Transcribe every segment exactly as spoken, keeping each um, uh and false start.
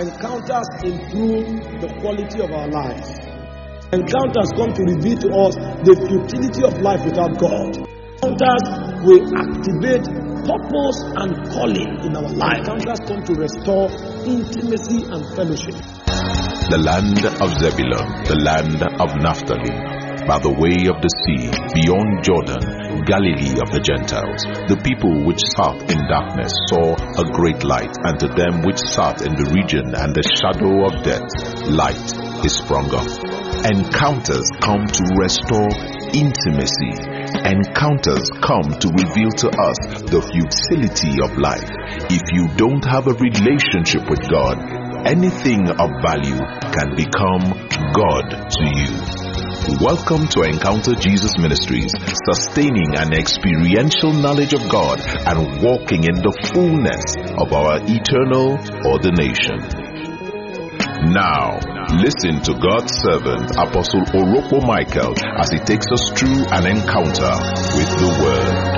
Encounters improve the quality of our lives. Encounters come to reveal to us the futility of life without God. Encounters will activate purpose and calling in our life. Encounters come to restore intimacy and fellowship. The land of Zebulun, the land of Naphtali, by the way of the sea, beyond Jordan, Galilee of the Gentiles. The people which sat in darkness saw a great light, and to them which sat in the region and the shadow of death, light is sprung up. Encounters come to restore intimacy. Encounters come to reveal to us the futility of life. If you don't have a relationship with God, anything of value can become God to you. Welcome to Encounter Jesus Ministries, sustaining an experiential knowledge of God and walking in the fullness of our eternal ordination. Now, listen to God's servant, Apostle Orokpo Michael, as he takes us through an encounter with the Word.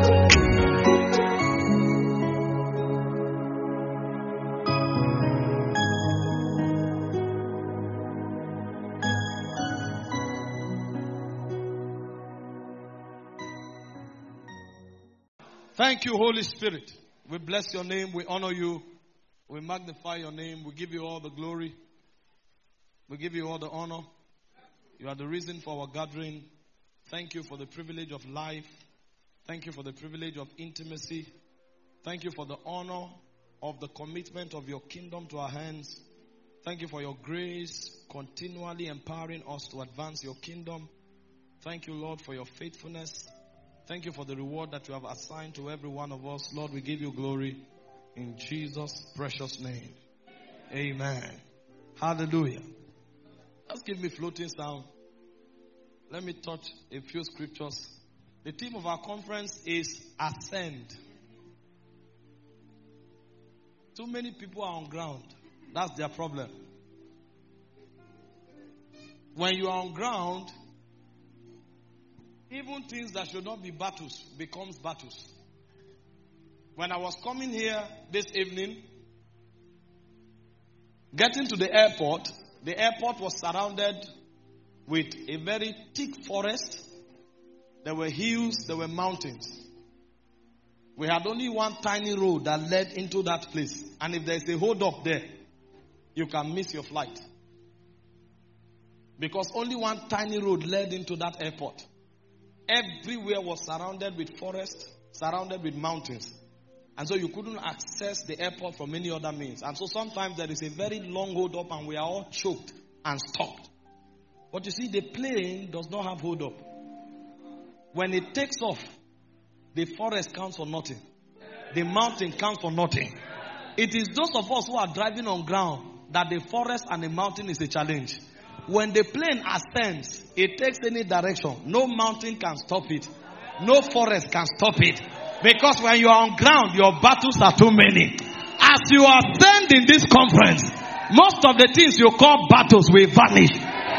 Thank you, Holy Spirit. We bless your name. We honor you. We magnify your name. We give you all the glory. We give you all the honor. You are the reason for our gathering. Thank you for the privilege of life. Thank you for the privilege of intimacy. Thank you for the honor of the commitment of your kingdom to our hands. Thank you for your grace, continually empowering us to advance your kingdom. Thank you, Lord, for your faithfulness. Thank you for the reward that you have assigned to every one of us. Lord, we give you glory in Jesus' precious name. Amen. Hallelujah. Just give me floating sound. Let me touch a few scriptures. The theme of our conference is Ascend. Too many people are on ground. That's their problem. When you are on ground, even things that should not be battles becomes battles. When I was coming here this evening, getting to the airport, the airport was surrounded with a very thick forest. There were hills, there were mountains. We had only one tiny road that led into that place. And if there's a hold up there, you can miss your flight. Because only one tiny road led into that airport. Everywhere was surrounded with forest, surrounded with mountains. And so you couldn't access the airport from any other means. And so sometimes there is a very long hold up and we are all choked and stopped. But you see, the plane does not have hold up. When it takes off, the forest counts for nothing. The mountain counts for nothing. It is those of us who are driving on ground that the forest and the mountain is a challenge. When the plane ascends, it takes any direction. No mountain can stop it. No forest can stop it. Because when you are on ground, your battles are too many. As you ascend in this conference, most of the things you call battles will vanish.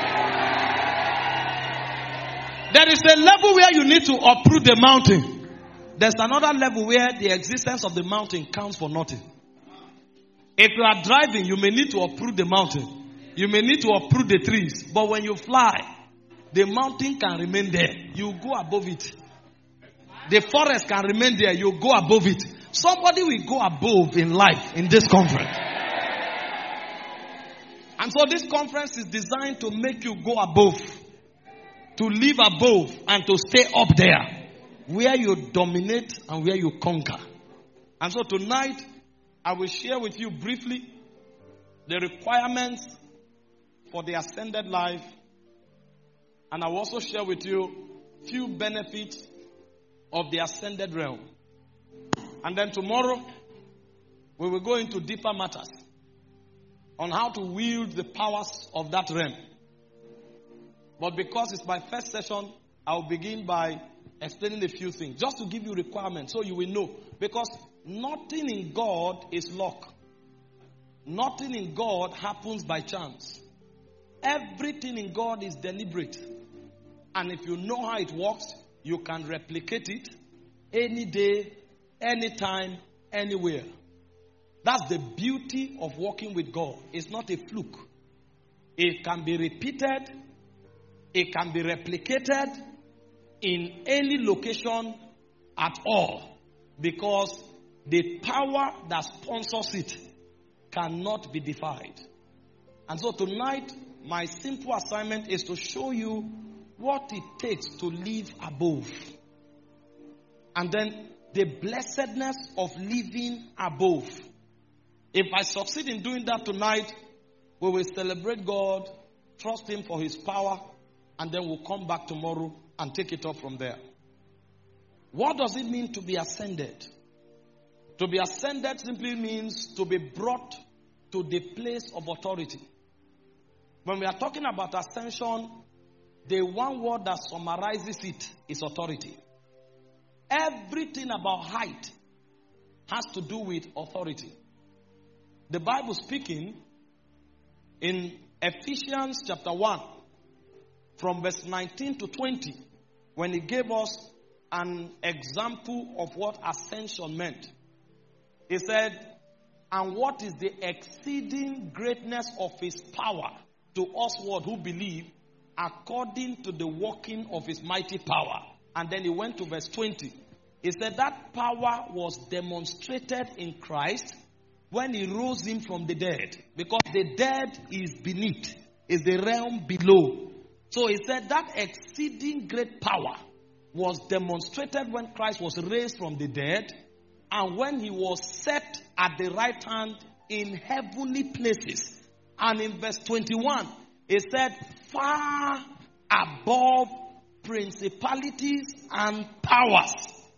There is a level where you need to uproot the mountain. There's another level where the existence of the mountain counts for nothing. If you are driving, you may need to uproot the mountain. You may need to uproot the trees. But when you fly, the mountain can remain there. You go above it. The forest can remain there. You go above it. Somebody will go above in life in this conference. And so this conference is designed to make you go above. To live above and to stay up there. Where you dominate and where you conquer. And so tonight, I will share with you briefly the requirements for the ascended life. And I will also share with you few benefits of the ascended realm. And then tomorrow, we will go into deeper matters on how to wield the powers of that realm. But because it's my first session, I will begin by explaining a few things. Just to give you requirements so you will know. Because nothing in God is luck. Nothing in God happens by chance. Everything in God is deliberate. And if you know how it works, you can replicate it any day, anytime, anywhere. That's the beauty of walking with God. It's not a fluke. It can be repeated. It can be replicated in any location at all. Because the power that sponsors it cannot be defied. And so tonight, my simple assignment is to show you what it takes to live above. And then the blessedness of living above. If I succeed in doing that tonight, we will celebrate God, trust Him for His power, and then we'll come back tomorrow and take it up from there. What does it mean to be ascended? To be ascended simply means to be brought to the place of authority. When we are talking about ascension, the one word that summarizes it is authority. Everything about height has to do with authority. The Bible speaking in Ephesians chapter one, from verse nineteen to twenty, when it gave us an example of what ascension meant. He said, and what is the exceeding greatness of His power to us who believe, according to the working of His mighty power. And then he went to verse twenty. He said that power was demonstrated in Christ when He rose Him from the dead. Because the dead is beneath, is the realm below. So he said that exceeding great power was demonstrated when Christ was raised from the dead, and when He was set at the right hand in heavenly places. And in verse twenty-one, he said, far above principalities and powers.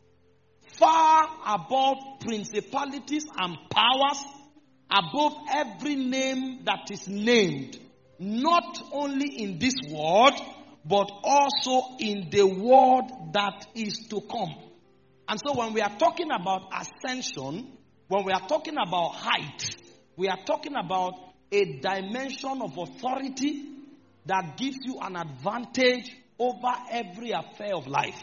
Far above principalities and powers, above every name that is named, not only in this world, but also in the world that is to come. And so when we are talking about ascension, when we are talking about height, we are talking about a dimension of authority that gives you an advantage over every affair of life.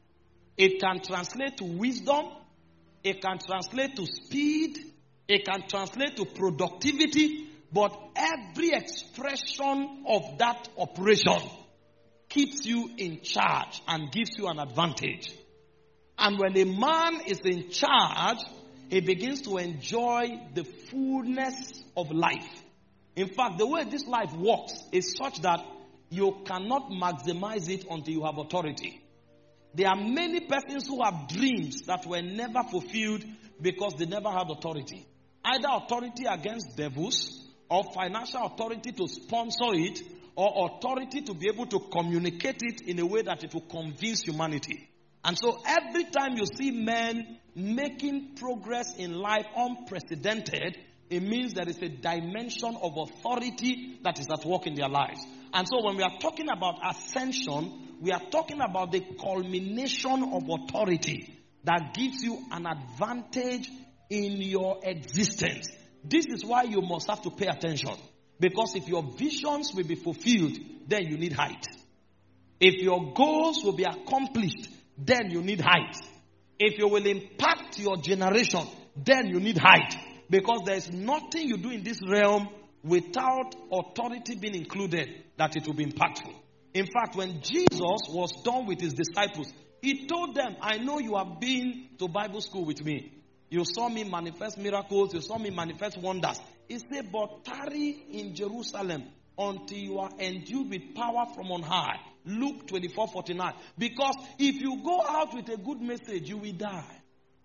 It can translate to wisdom. It can translate to speed. It can translate to productivity. But every expression of that operation keeps you in charge and gives you an advantage. And when a man is in charge, he begins to enjoy the fullness of life. In fact, the way this life works is such that you cannot maximize it until you have authority. There are many persons who have dreams that were never fulfilled because they never had authority. Either authority against devils, or financial authority to sponsor it, or authority to be able to communicate it in a way that it will convince humanity. And so every time you see men making progress in life unprecedented, it means there is a dimension of authority that is at work in their lives. And so when we are talking about ascension, we are talking about the culmination of authority that gives you an advantage in your existence. This is why you must have to pay attention. Because if your visions will be fulfilled, then you need height. If your goals will be accomplished, then you need height. If you will impact your generation, then you need height. Because there is nothing you do in this realm without authority being included that it will be impactful. In fact, when Jesus was done with His disciples, He told them, I know you have been to Bible school with me. You saw me manifest miracles. You saw me manifest wonders. He said, but tarry in Jerusalem until you are endued with power from on high. Luke twenty-four forty-nine. Because if you go out with a good message, you will die.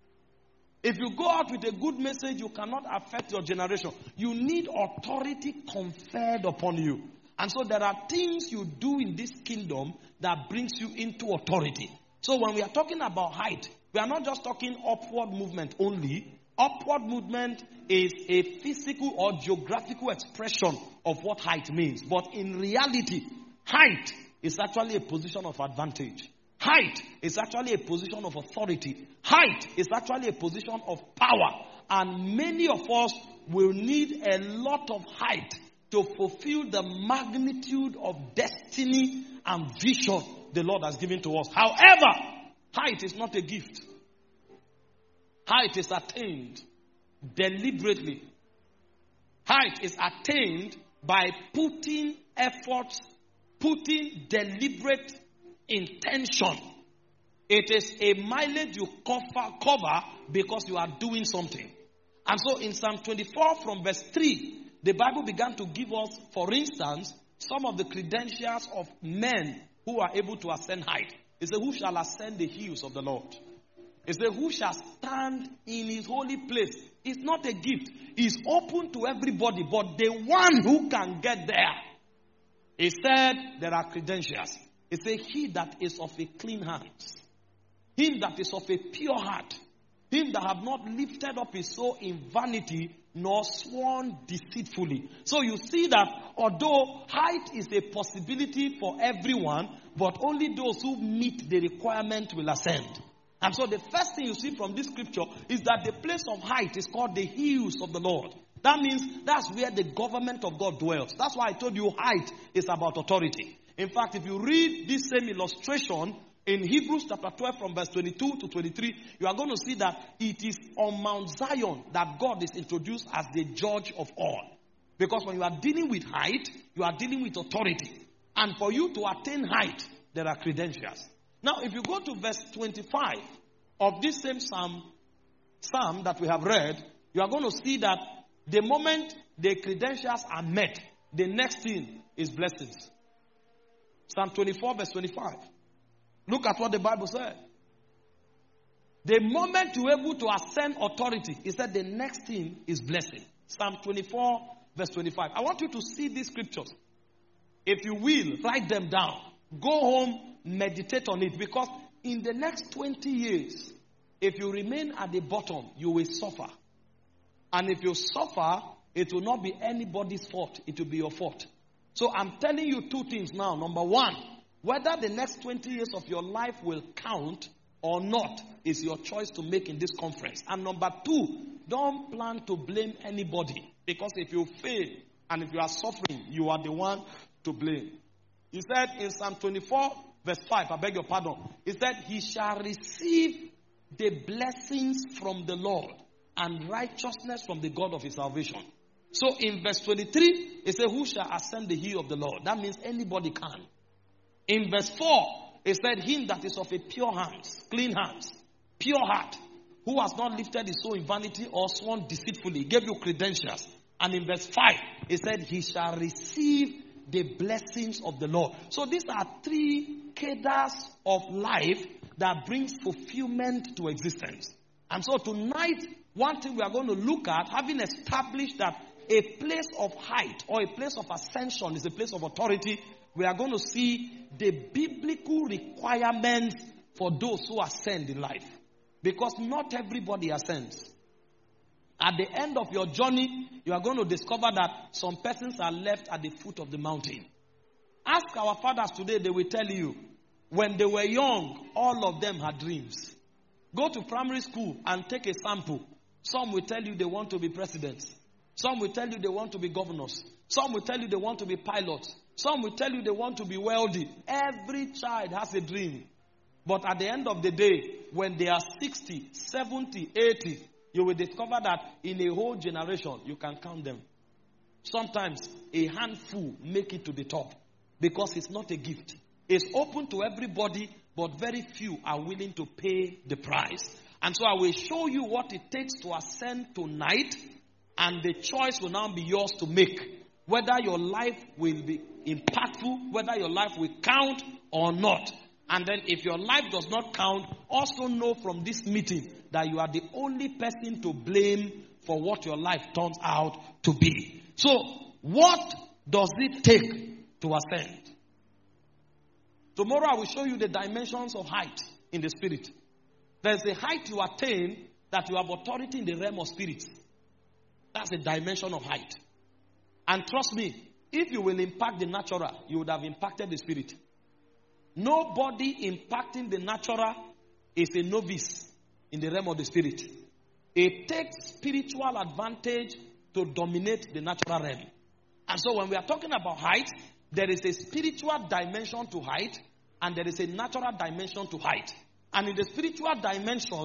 If you go out with a good message, you cannot affect your generation. You need authority conferred upon you. And so there are things you do in this kingdom that brings you into authority. So when we are talking about height, we are not just talking upward movement only. Upward movement is a physical or geographical expression of what height means. But in reality, height is actually a position of advantage. Height is actually a position of authority. Height is actually a position of power. And many of us will need a lot of height to fulfill the magnitude of destiny and vision the Lord has given to us. However, height is not a gift. Height is attained. deliberately. Height is attained by putting effort, putting deliberate intention. It is a mileage you cover, cover because you are doing something. And so in Psalm twenty-four from verse three, the Bible began to give us, for instance, some of the credentials of men who are able to ascend height. It says, who shall ascend the hills of the Lord? It says, who shall stand in his holy place? It's not a gift. It's open to everybody, but the one who can get there. He said, there are credentials. It says, he that is of a clean hands, him that is of a pure heart, him that have not lifted up his soul in vanity, nor sworn deceitfully. So you see that although height is a possibility for everyone, but only those who meet the requirement will ascend. And so the first thing you see from this scripture is that the place of height is called the hills of the Lord. That means that's where the government of God dwells. That's why I told you height is about authority. In fact, if you read this same illustration in Hebrews chapter twelve from verse twenty-two to twenty-three, you are going to see that it is on Mount Zion that God is introduced as the judge of all. Because when you are dealing with height, you are dealing with authority. And for you to attain height, there are credentials. Now, if you go to verse twenty-five of this same psalm, psalm that we have read, you are going to see that the moment the credentials are met, the next thing is blessings. Psalm twenty-four verse twenty-five. Look at what the Bible said. The moment you're able to ascend authority, it said the next thing is blessing. Psalm twenty-four verse twenty-five. I want you to see these scriptures. If you will, write them down. Go home, meditate on it. Because in the next twenty years, if you remain at the bottom, you will suffer. And if you suffer, it will not be anybody's fault. It will be your fault. So I'm telling you two things now. Number one, whether the next twenty years of your life will count or not is your choice to make in this conference. And number two, don't plan to blame anybody. Because if you fail and if you are suffering, you are the one to blame. He said in Psalm twenty-four verse five, I beg your pardon. He said, he shall receive the blessings from the Lord and righteousness from the God of his salvation. So in verse twenty-three, it said, who shall ascend the hill of the Lord? That means anybody can. In verse four, it said, him that is of a pure hands, clean hands, pure heart, who has not lifted his soul in vanity or sworn deceitfully, gave you credentials. And in verse five, it said, he shall receive the blessings of the Lord. So these are three cadres of life that brings fulfillment to existence. And so tonight, one thing we are going to look at, having established that a place of height or a place of ascension is a place of authority, we are going to see the biblical requirements for those who ascend in life. Because not everybody ascends. At the end of your journey, you are going to discover that some persons are left at the foot of the mountain. Ask our fathers today, they will tell you, when they were young, all of them had dreams. Go to primary school and take a sample. Some will tell you they want to be presidents. Some will tell you they want to be governors. Some will tell you they want to be pilots. Some will tell you they want to be wealthy. Every child has a dream. But at the end of the day, when they are sixty, seventy, eighty, you will discover that in a whole generation, you can count them. Sometimes a handful make it to the top because it's not a gift. It's open to everybody, but very few are willing to pay the price. And so I will show you what it takes to ascend tonight, and the choice will now be yours to make. Whether your life will be impactful, whether your life will count or not. And then if your life does not count, also know from this meeting that you are the only person to blame for what your life turns out to be. So, what does it take to ascend? Tomorrow I will show you the dimensions of height in the spirit. There's a height you attain that you have authority in the realm of spirits. That's a dimension of height. And trust me, if you will impact the natural, you would have impacted the spirit. Nobody impacting the natural is a novice in the realm of the spirit. It takes spiritual advantage to dominate the natural realm. And so when we are talking about height, there is a spiritual dimension to height and there is a natural dimension to height. And in the spiritual dimension,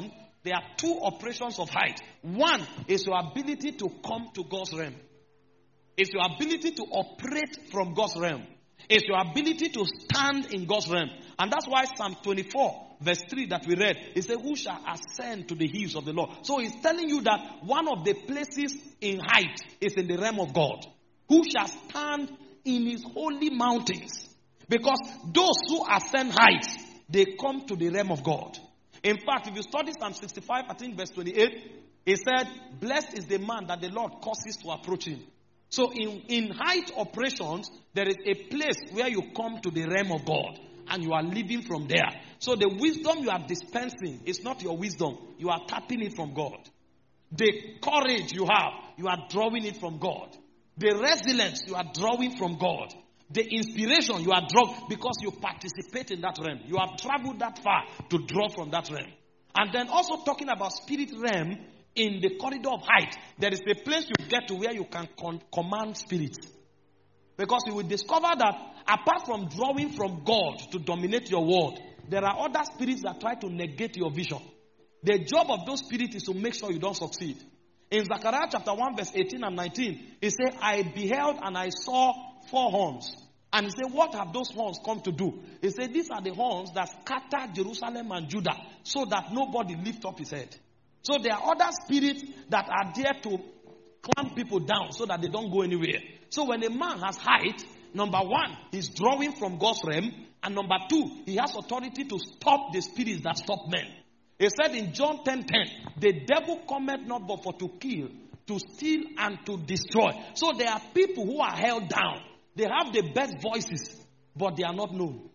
there are two operations of height. One is your ability to come to God's realm. It's your ability to operate from God's realm. It's your ability to stand in God's realm. And that's why Psalm twenty-four, verse three that we read, it says, who shall ascend to the hills of the Lord? So he's telling you that one of the places in height is in the realm of God. Who shall stand in his holy mountains? Because those who ascend heights, they come to the realm of God. In fact, if you study Psalm sixty-five, I think verse twenty-eight, it said, blessed is the man that the Lord causes to approach him. So in, in height operations, there is a place where you come to the realm of God and you are living from there. So the wisdom you are dispensing is not your wisdom. You are tapping it from God. The courage you have, you are drawing it from God. The resilience you are drawing from God. The inspiration you are drawing because you participate in that realm. You have traveled that far to draw from that realm. And then also talking about spirit realm, in the corridor of height, there is a place you get to where you can con- command spirits. Because you will discover that apart from drawing from God to dominate your world, there are other spirits that try to negate your vision. The job of those spirits is to make sure you don't succeed. In Zechariah chapter one verse eighteen and nineteen, it says, I beheld and I saw four horns. And he said, what have those horns come to do? He said, these are the horns that scatter Jerusalem and Judah so that nobody lift up his head. So there are other spirits that are there to clamp people down so that they don't go anywhere. So when a man has height, number one, he's drawing from God's realm. And number two, he has authority to stop the spirits that stop men. He said in John ten ten, the devil cometh not but for to kill, to steal, and to destroy. So there are people who are held down. They have the best voices, but they are not known.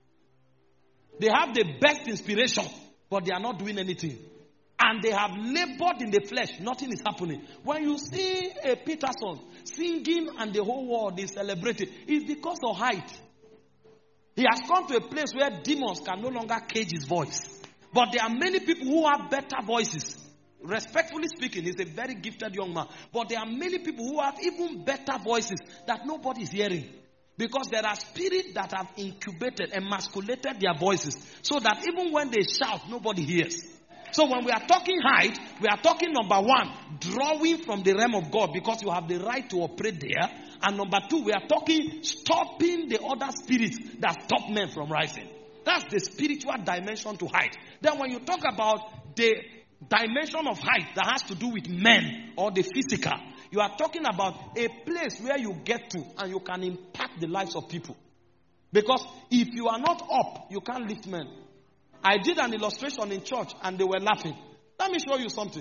They have the best inspiration, but they are not doing anything. And they have labored in the flesh. Nothing is happening. When you see a Peterson singing and the whole world is celebrating, it's because of height. He has come to a place where demons can no longer cage his voice. But there are many people who have better voices. Respectfully speaking, he's a very gifted young man. But there are many people who have even better voices that nobody is hearing. Because there are spirits that have incubated, emasculated their voices. So that even when they shout, nobody hears. So when we are talking height, we are talking number one, drawing from the realm of God because you have the right to operate there. And number two, we are talking stopping the other spirits that stop men from rising. That's the spiritual dimension to height. Then when you talk about the dimension of height that has to do with men or the physical, you are talking about a place where you get to and you can impact the lives of people. Because if you are not up, you can't lift men. I did an illustration in church and they were laughing. Let me show you something.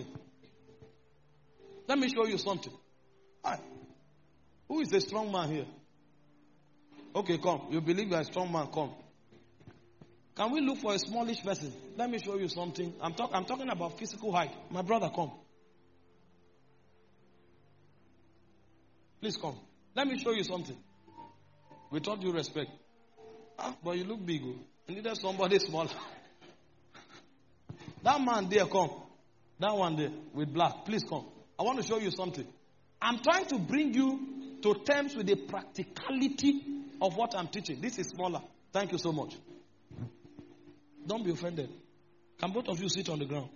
Let me show you something. Right. Who is a strong man here? Okay, come. You believe you're a strong man, come. Can we look for a smallish person? Let me show you something. I'm, talk, I'm talking about physical height. My brother, come. Please come. Let me show you something. With all due respect. Ah, but you look big. I needed somebody smaller. That man there, come. That one there with black. Please come. I want to show you something. I'm trying to bring you to terms with the practicality of what I'm teaching. This is smaller. Thank you so much. Don't be offended. Can both of you sit on the ground?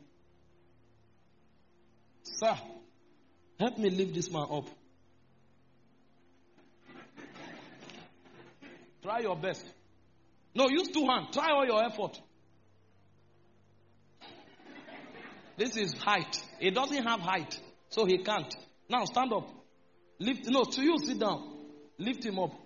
Sir, help me lift this man up. Try your best. No, use two hands. Try all your effort. This is height. He doesn't have height, so he can't. Now stand up. Lift. No, to you, sit down. Lift him up.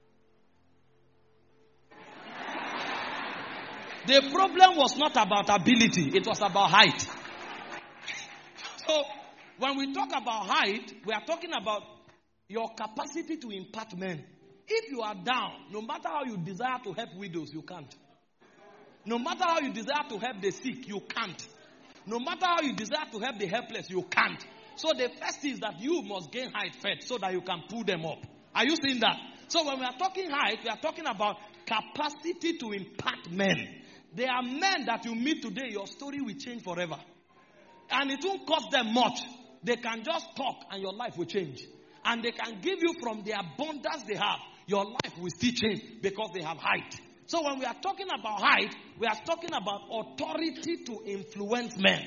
The problem was not about ability. It was about height. So, when we talk about height, we are talking about your capacity to impact men. If you are down, no matter how you desire to help widows, you can't. No matter how you desire to help the sick, you can't. No matter how you desire to help the helpless, you can't. So the first is that you must gain height first so that you can pull them up. Are you seeing that? So when we are talking height, we are talking about capacity to impact men. There are men that you meet today, your story will change forever. And it won't cost them much. They can just talk and your life will change. And they can give you from the abundance they have. Your life will still change because they have height. So when we are talking about height, we are talking about authority to influence men.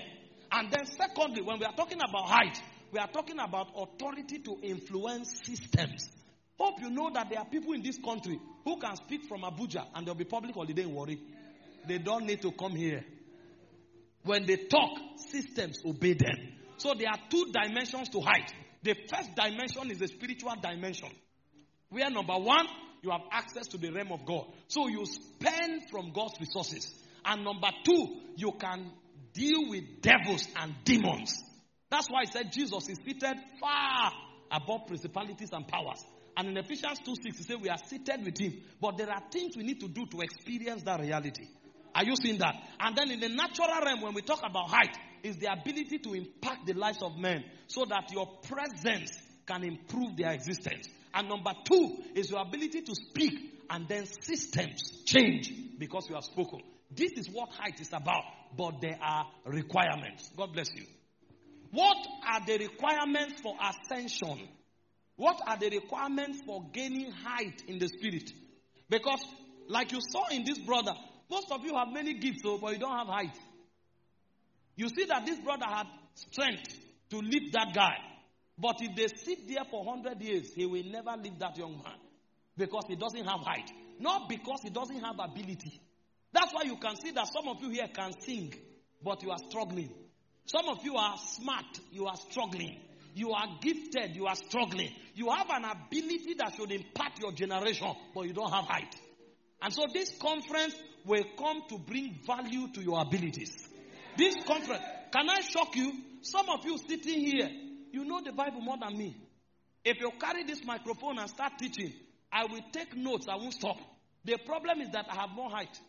And then secondly, when we are talking about height, we are talking about authority to influence systems. Hope you know that there are people in this country who can speak from Abuja and there will be public holiday in Warri. They don't need to come here. When they talk, systems obey them. So there are two dimensions to height. The first dimension is the spiritual dimension. Where number one, you have access to the realm of God. So you spend from God's resources. And number two, you can deal with devils and demons. That's why I said Jesus is seated far above principalities and powers. And in Ephesians two six, he said we are seated with him. But there are things we need to do to experience that reality. Are you seeing that? And then in the natural realm, when we talk about height, is the ability to impact the lives of men so that your presence can improve their existence. And number two is your ability to speak and then systems change because you have spoken. This is what height is about, but there are requirements. God bless you. What are the requirements for ascension? What are the requirements for gaining height in the spirit? Because like you saw in this brother, most of you have many gifts, oh, but you don't have height. You see that this brother had strength to lift that guy. But if they sit there for one hundred years, he will never lift that young man. Because he doesn't have height. Not because he doesn't have ability. That's why you can see that some of you here can sing, but you are struggling. Some of you are smart, you are struggling. You are gifted, you are struggling. You have an ability that should impact your generation, but you don't have height. And so this conference will come to bring value to your abilities. This conference, can I shock you? Some of you sitting here, you know the Bible more than me. If you carry this microphone and start teaching, I will take notes, I won't stop. The problem is that I have more height.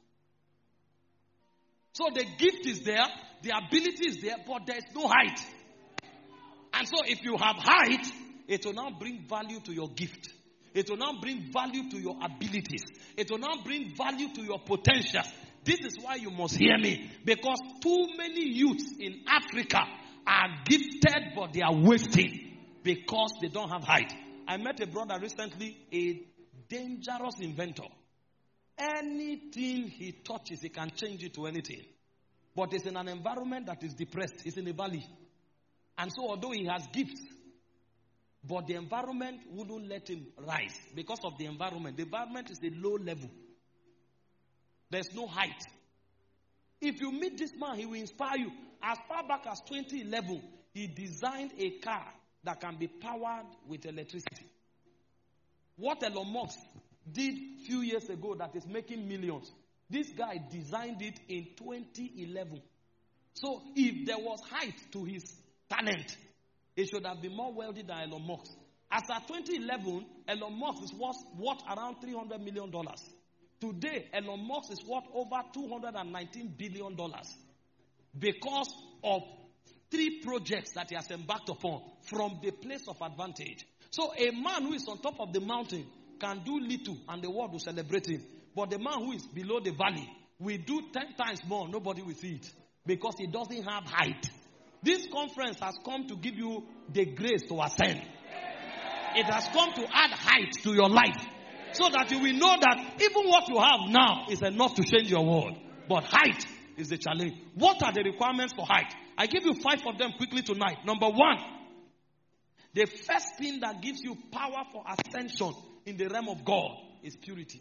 So the gift is there, the ability is there, but there is no height. And so if you have height, it will now bring value to your gift. It will now bring value to your abilities. It will now bring value to your potential. This is why you must hear me. Because too many youths in Africa are gifted, but they are wasting because they don't have height. I met a brother recently, a dangerous inventor. Anything he touches, he can change it to anything. But it's in an environment that is depressed. It's in a valley. And so although he has gifts, but the environment wouldn't let him rise because of the environment. The environment is a low level. There's no height. If you meet this man, he will inspire you. As far back as twenty eleven, he designed a car that can be powered with electricity. What Elon Musk did a few years ago that is making millions, this guy designed it in twenty eleven. So if there was height to his talent, he should have been more wealthy than Elon Musk. As at twenty eleven, Elon Musk is worth, worth around three hundred million dollars. Today, Elon Musk is worth over two hundred nineteen billion dollars because of three projects that he has embarked upon from the place of advantage. So a man who is on top of the mountain can do little and the world will celebrate him. But the man who is below the valley will do ten times more. Nobody will see it because he doesn't have height. This conference has come to give you the grace to ascend. It has come to add height to your life so that you will know that even what you have now is enough to change your world. But height is the challenge. What are the requirements for height? I give you five of them quickly tonight. Number one, the first thing that gives you power for ascension in the realm of God is purity.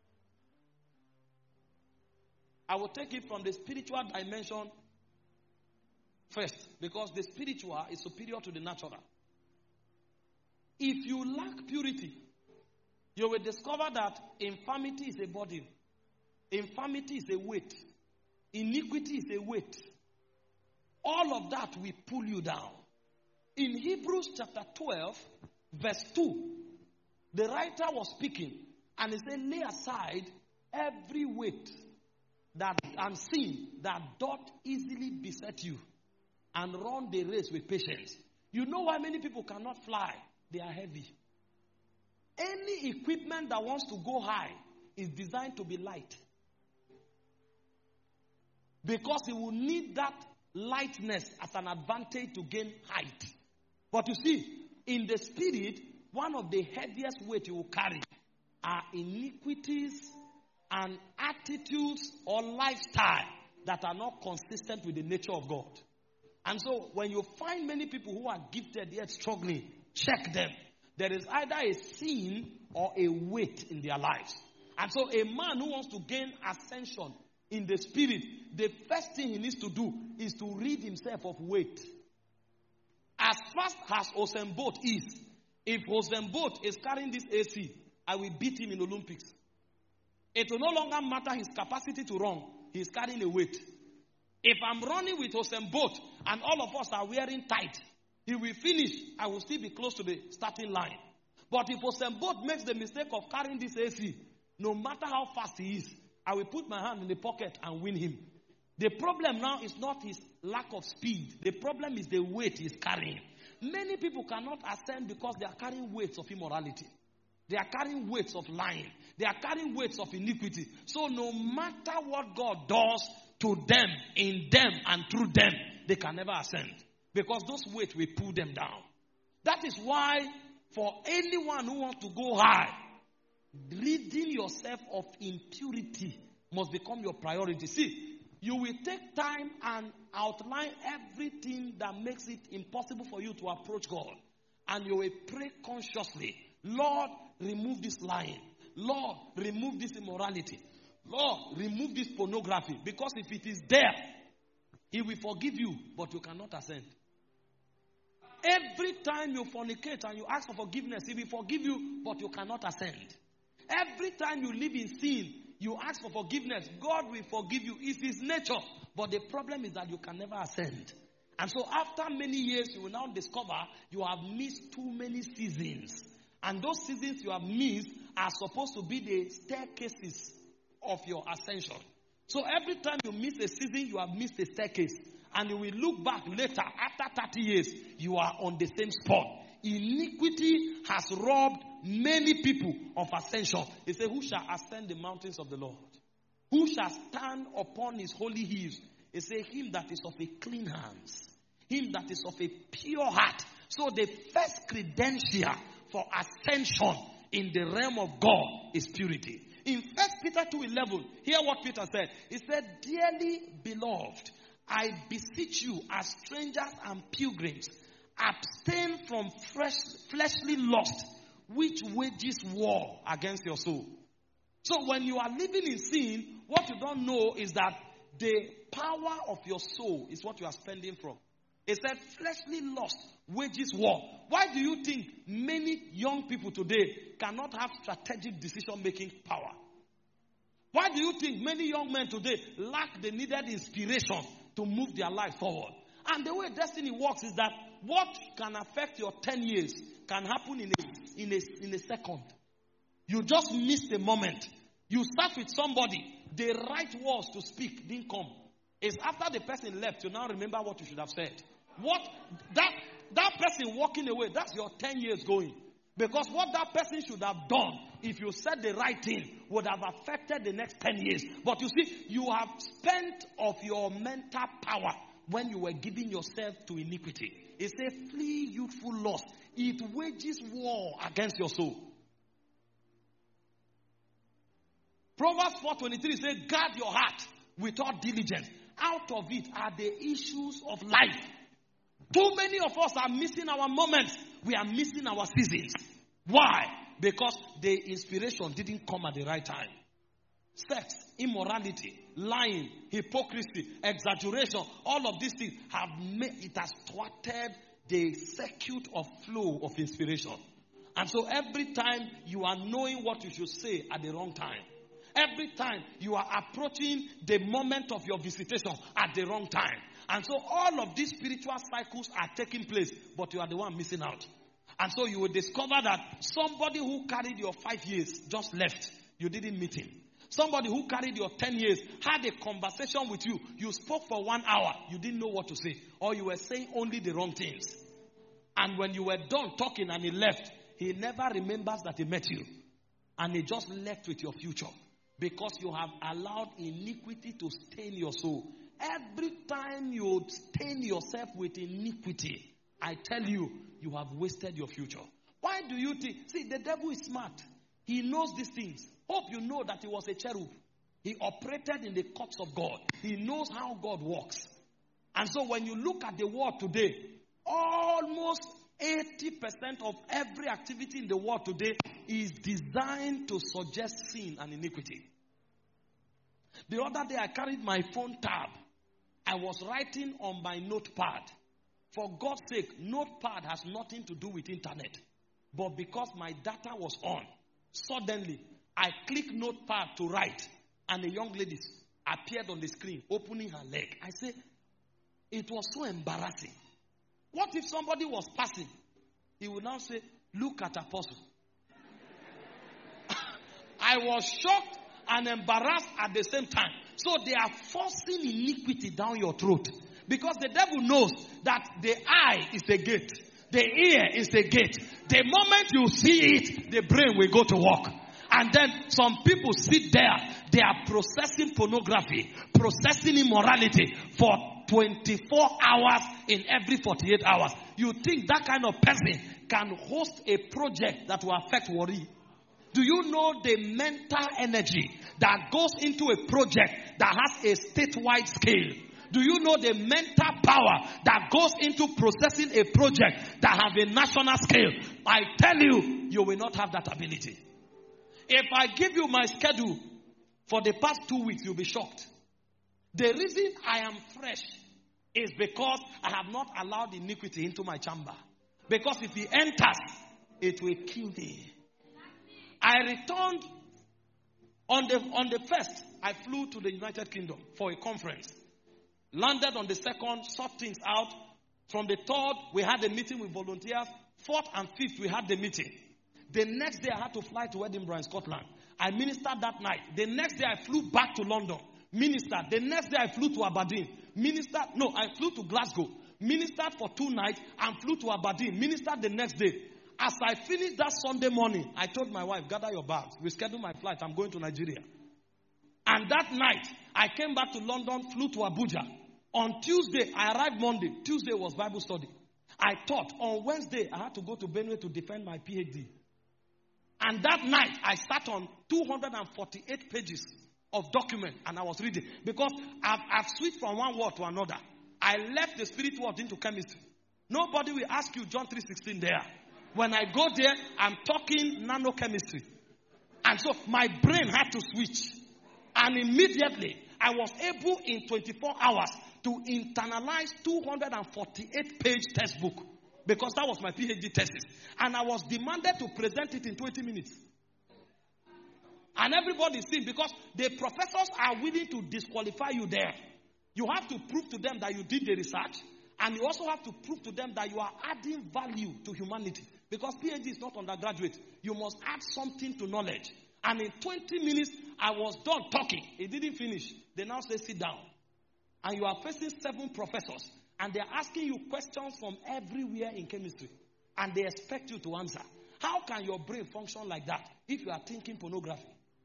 I will take it from the spiritual dimension first, because the spiritual is superior to the natural. If you lack purity, you will discover that infirmity is a burden. Infirmity is a weight. Iniquity is a weight. All of that will pull you down. In Hebrews chapter twelve, verse two, the writer was speaking and he said, lay aside every weight that and sin that doth easily beset you, and run the race with patience. You know why many people cannot fly? They are heavy. Any equipment that wants to go high is designed to be light. Because it will need that lightness as an advantage to gain height. But you see, in the spirit, one of the heaviest weight you will carry are iniquities and attitudes or lifestyle that are not consistent with the nature of God. And so when you find many people who are gifted yet struggling, check them. There is either a sin or a weight in their lives. And so a man who wants to gain ascension in the spirit, the first thing he needs to do is to rid himself of weight. As fast as Usain Bolt is, if Usain Bolt is carrying this A C, I will beat him in the Olympics. It will no longer matter his capacity to run. He is carrying a weight. If I'm running with Usain Bolt and all of us are wearing tight, he will finish. I will still be close to the starting line. But if Usain Bolt makes the mistake of carrying this A C, no matter how fast he is, I will put my hand in the pocket and win him. The problem now is not his lack of speed. The problem is the weight he's carrying. Many people cannot ascend because they are carrying weights of immorality. They are carrying weights of lying. They are carrying weights of iniquity. So no matter what God does to them, in them, and through them, they can never ascend. Because those weights will pull them down. That is why for anyone who wants to go high, ridding yourself of impurity must become your priority. See, you will take time and outline everything that makes it impossible for you to approach God. And you will pray consciously, Lord, remove this lying. Lord, remove this immorality. Lord, remove this pornography. Because if it is there, He will forgive you, but you cannot ascend. Every time you fornicate and you ask for forgiveness, He will forgive you, but you cannot ascend. Every time you live in sin, you ask for forgiveness, God will forgive you. It's His nature. But the problem is that you can never ascend. And so after many years, you will now discover you have missed too many seasons. And those seasons you have missed are supposed to be the staircases of your ascension. So every time you miss a season, you have missed a staircase. And you will look back later, after thirty years, you are on the same spot. Iniquity has robbed many people of ascension. He said, who shall ascend the mountains of the Lord? Who shall stand upon His holy hills? He said, him that is of a clean hands, him that is of a pure heart. So the first credential for ascension in the realm of God is purity. In First Peter two eleven, hear what Peter said. He said, dearly beloved, I beseech you as strangers and pilgrims, abstain from fresh, fleshly lust, which wages war against your soul. So when you are living in sin, what you don't know is that the power of your soul is what you are spending from. It said fleshly lust wages war. Why do you think many young people today cannot have strategic decision-making power? Why do you think many young men today lack the needed inspiration to move their life forward? And the way destiny works is that what can affect your ten years can happen in a, in a, in a second. You just missed a moment. You start with somebody, the right words to speak didn't come. It's after the person left, you now remember what you should have said. What that that person walking away, that's your ten years going. Because what that person should have done, if you said the right thing, would have affected the next ten years. But you see, you have spent of your mental power when you were giving yourself to iniquity. It says, flee youthful lust. It wages war against your soul. Proverbs four twenty-three says, guard your heart with all diligence. Out of it are the issues of life. Too many of us are missing our moments. We are missing our seasons. Why? Because the inspiration didn't come at the right time. Sex, immorality, lying, hypocrisy, exaggeration, all of these things have made, it has thwarted the circuit of flow of inspiration. And so every time you are knowing what you should say at the wrong time, every time you are approaching the moment of your visitation at the wrong time. And so all of these spiritual cycles are taking place, but you are the one missing out. And so you will discover that somebody who carried your five years just left. You didn't meet him. Somebody who carried your ten years had a conversation with you. You spoke for one hour. You didn't know what to say. Or you were saying only the wrong things. And when you were done talking and he left, he never remembers that he met you. And he just left with your future. Because you have allowed iniquity to stain your soul. Every time you stain yourself with iniquity, I tell you, you have wasted your future. Why do you think? See, the devil is smart. He knows these things. Hope you know that he was a cherub. He operated in the courts of God. He knows how God works. And so when you look at the world today, almost eighty percent of every activity in the world today is designed to suggest sin and iniquity. The other day I carried my phone tab. I was writing on my notepad. For God's sake, notepad has nothing to do with internet. But because my data was on, suddenly I clicked notepad to write. And a young lady appeared on the screen, opening her leg. I said, it was so embarrassing. What if somebody was passing? He would now say, look at Apostle. I was shocked and embarrassed at the same time. So they are forcing iniquity down your throat. Because the devil knows that the eye is the gate. The ear is the gate. The moment you see it, the brain will go to work. And then some people sit there. They are processing pornography, processing immorality for twenty-four hours in every forty-eight hours. You think that kind of person can host a project that will affect worry? Do you know the mental energy that goes into a project that has a statewide scale? Do you know the mental power that goes into processing a project that has a national scale? I tell you, you will not have that ability. If I give you my schedule for the past two weeks, you'll be shocked. The reason I am fresh is because I have not allowed iniquity into my chamber. Because if he enters, it will kill me. I returned on the on the first. I flew to the United Kingdom for a conference. Landed on the second, sort things out. From the third, we had a meeting with volunteers. Fourth and fifth, we had the meeting. The next day, I had to fly to Edinburgh in Scotland. I ministered that night. The next day, I flew back to London. Ministered. The next day, I flew to Aberdeen. Ministered. No, I flew to Glasgow. Ministered for two nights and flew to Aberdeen. Ministered the next day. As I finished that Sunday morning, I told my wife, gather your bags. We scheduled my flight. I'm going to Nigeria. And that night, I came back to London, flew to Abuja. On Tuesday, I arrived Monday. Tuesday was Bible study. I thought on Wednesday, I had to go to Benue to defend my P H D. And that night, I sat on two hundred forty-eight pages of document and I was reading. Because I've, I've switched from one word to another. I left the spirit word into chemistry. Nobody will ask you John three sixteen there. When I go there, I'm talking nanochemistry. And so my brain had to switch. And immediately, I was able in twenty-four hours to internalize two hundred forty-eight page textbook. Because that was my P H D thesis. And I was demanded to present it in twenty minutes. And everybody is seeing because the professors are willing to disqualify you there. You have to prove to them that you did the research. And you also have to prove to them that you are adding value to humanity. Because P H D is not undergraduate. You must add something to knowledge. And in twenty minutes, I was done talking. It didn't finish. They now say, sit down. And you are facing seven professors. And they're asking you questions from everywhere in chemistry. And they expect you to answer. How can your brain function like that if you are thinking pornography?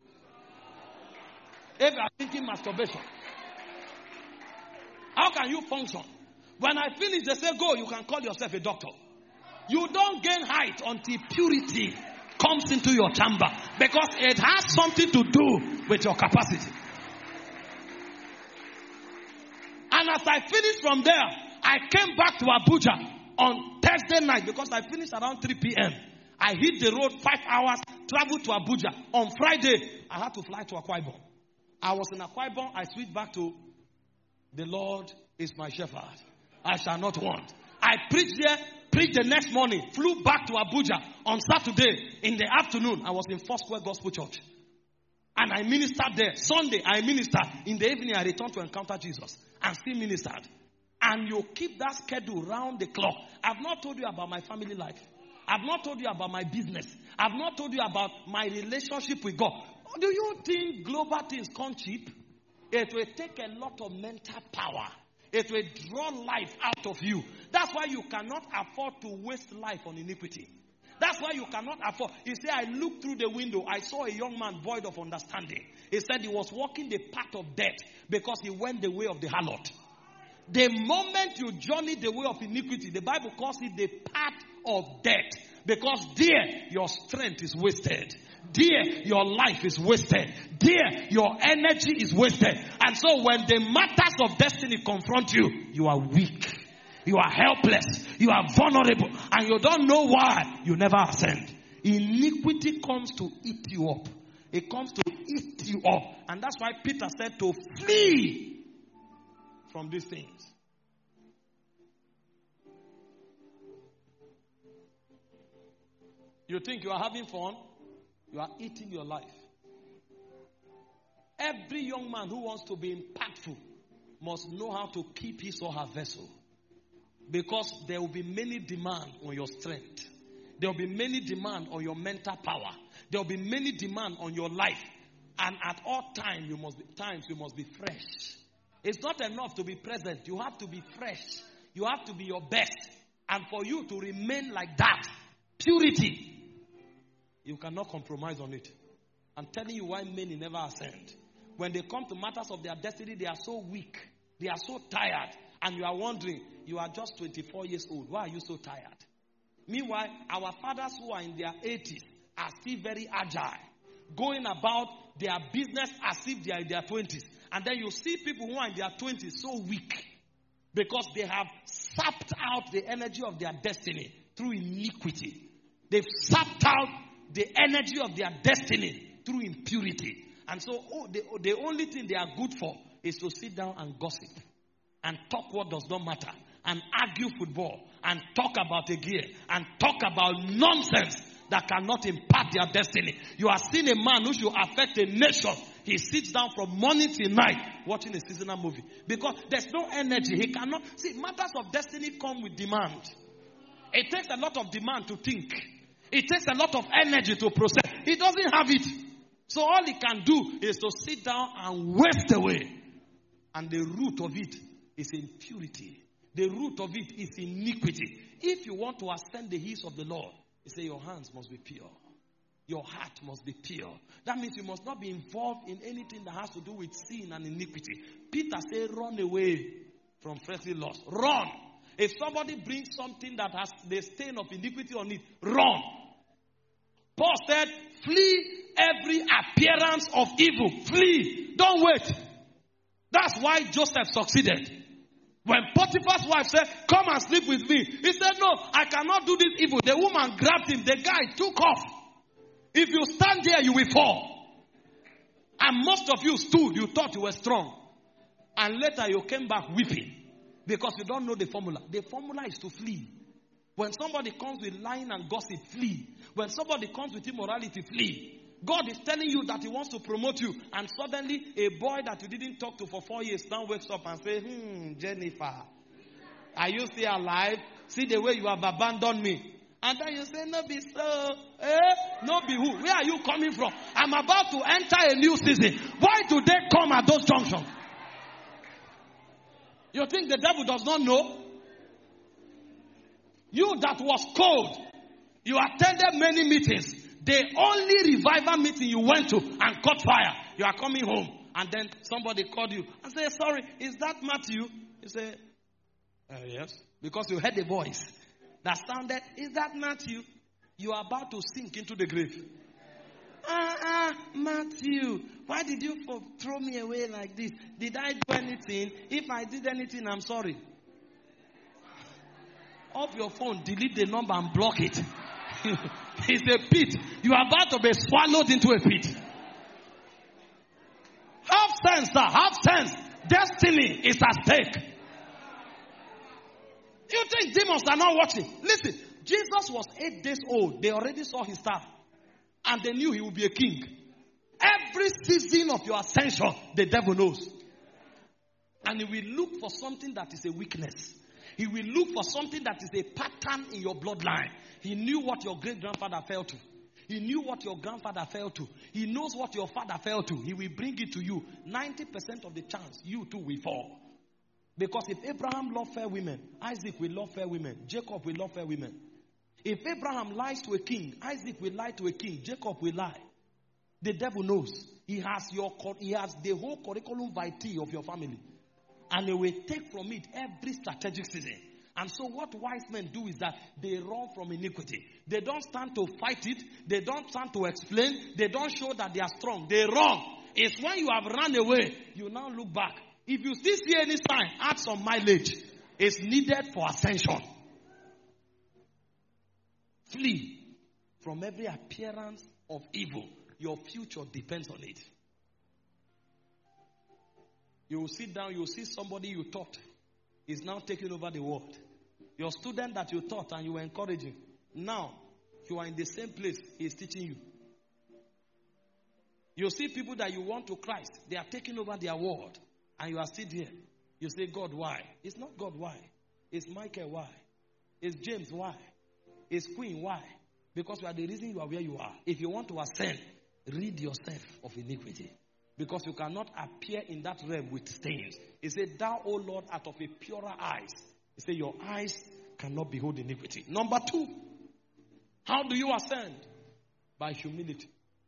If you are thinking masturbation? How can you function? When I finish, they say, go, you can call yourself a doctor. You don't gain height until purity comes into your chamber. Because it has something to do with your capacity. And as I finished from there, I came back to Abuja on Thursday night because I finished around three p.m. I hit the road five hours, traveled to Abuja. On Friday, I had to fly to Akwa Ibom. I was in Akwa Ibom. I switched back to the Lord is my shepherd. I shall not want. I preached there, preached the next morning, flew back to Abuja on Saturday. In the afternoon, I was in Foursquare Gospel Church. And I ministered there. Sunday, I ministered. In the evening, I returned to encounter Jesus and still ministered. And you keep that schedule round the clock. I've not told you about my family life. I've not told you about my business. I've not told you about my relationship with God. Do you think global things come cheap? It will take a lot of mental power. It will draw life out of you. That's why you cannot afford to waste life on iniquity. That's why you cannot afford. He said, I looked through the window. I saw a young man void of understanding. He said he was walking the path of death because he went the way of the harlot. The moment you journey the way of iniquity, the Bible calls it the path of death. Because there, your strength is wasted. There, your life is wasted. There, your energy is wasted. And so when the matters of destiny confront you, you are weak. You are helpless. You are vulnerable. And you don't know why you never ascend. Iniquity comes to eat you up. It comes to eat you up. And that's why Peter said to flee from these things. You think you are having fun? You are eating your life. Every young man who wants to be impactful must know how to keep his or her vessel. Because there will be many demands on your strength. There will be many demands on your mental power. There will be many demands on your life. And at all times you must be, times you must be fresh. It's not enough to be present. You have to be fresh. You have to be your best. And for you to remain like that, purity, you cannot compromise on it. I'm telling you why many never ascend. When they come to matters of their destiny, they are so weak. They are so tired. And you are wondering, you are just twenty-four years old. Why are you so tired? Meanwhile, our fathers who are in their eighties are still very agile, going about their business as if they are in their twenties. And then you see people who are in their twenties so weak because they have sapped out the energy of their destiny through iniquity. They've sapped out the energy of their destiny through impurity. And so oh, the, the only thing they are good for is to sit down and gossip and talk what does not matter and argue football and talk about a gear and talk about nonsense that cannot impact their destiny. You are seeing a man who should affect a nation. He sits down from morning till night watching a seasonal movie because there's no energy. He cannot see. Matters of destiny come with demand. It takes a lot of demand to think. It takes a lot of energy to process. He doesn't have it. So all he can do is to sit down and waste away. And the root of it is impurity. The root of it is iniquity. If you want to ascend the hills of the Lord, he said your hands must be pure. Your heart must be pure. That means you must not be involved in anything that has to do with sin and iniquity. Peter said, run away from fleshly lust. Run. If somebody brings something that has the stain of iniquity on it, run. Paul said, flee every appearance of evil. Flee. Don't wait. That's why Joseph succeeded. When Potiphar's wife said, come and sleep with me, he said, no, I cannot do this evil. The woman grabbed him. The guy took off. If you stand there, you will fall. And most of you stood. You thought you were strong. And later you came back weeping. Because you don't know the formula. The formula is to flee. When somebody comes with lying and gossip, flee. When somebody comes with immorality, flee. God is telling you that he wants to promote you. And suddenly, a boy that you didn't talk to for four years now wakes up and says, hmm, Jennifer, are you still alive? See the way you have abandoned me. And then you say, no be so. Eh? No be who? Where are you coming from? I'm about to enter a new season. Why do they come at those junctions? You think the devil does not know? You that was cold, you attended many meetings. The only revival meeting you went to and caught fire, you are coming home. And then somebody called you and said, sorry, is that Matthew? You say, uh, yes. Because you heard a voice that sounded, is that Matthew? You are about to sink into the grave. Ah, ah, Matthew, why did you throw me away like this? Did I do anything? If I did anything, I'm sorry. Off your phone, delete the number and block it. It's a pit. You are about to be swallowed into a pit. Have sense, sir. Have sense. Destiny is at stake. You think demons are not watching? Listen, Jesus was eight days old. They already saw his star. And they knew he would be a king. Every season of your ascension, the devil knows. And he will look for something that is a weakness. He will look for something that is a pattern in your bloodline. He knew what your great-grandfather fell to. He knew what your grandfather fell to. He knows what your father fell to. He will bring it to you. ninety percent of the chance, you too will fall. Because if Abraham loved fair women, Isaac will love fair women. Jacob will love fair women. If Abraham lies to a king, Isaac will lie to a king. Jacob will lie. The devil knows. He has your he has the whole curriculum vitae of your family. And he will take from it every strategic season. And so what wise men do is that they run from iniquity. They don't stand to fight it. They don't stand to explain. They don't show that they are strong. They run. It's when you have run away, you now look back. If you still see any sign, add some mileage. It's needed for ascension. Flee from every appearance of evil. Your future depends on it. You will sit down, you will see somebody you taught is now taking over the world. Your student that you taught and you were encouraging, now you are in the same place he is teaching you. You see people that you want to Christ, they are taking over their world, and you are still here. You say, God, why? It's not God, why? It's Michael, why? It's James, why? It's Queen, why? Because you are the reason you are where you are. If you want to ascend, rid yourself of iniquity. Because you cannot appear in that realm with stains. He said, thou, O Lord, art of a purer eyes. He said, your eyes cannot behold iniquity. Number two, how do you ascend? By humility.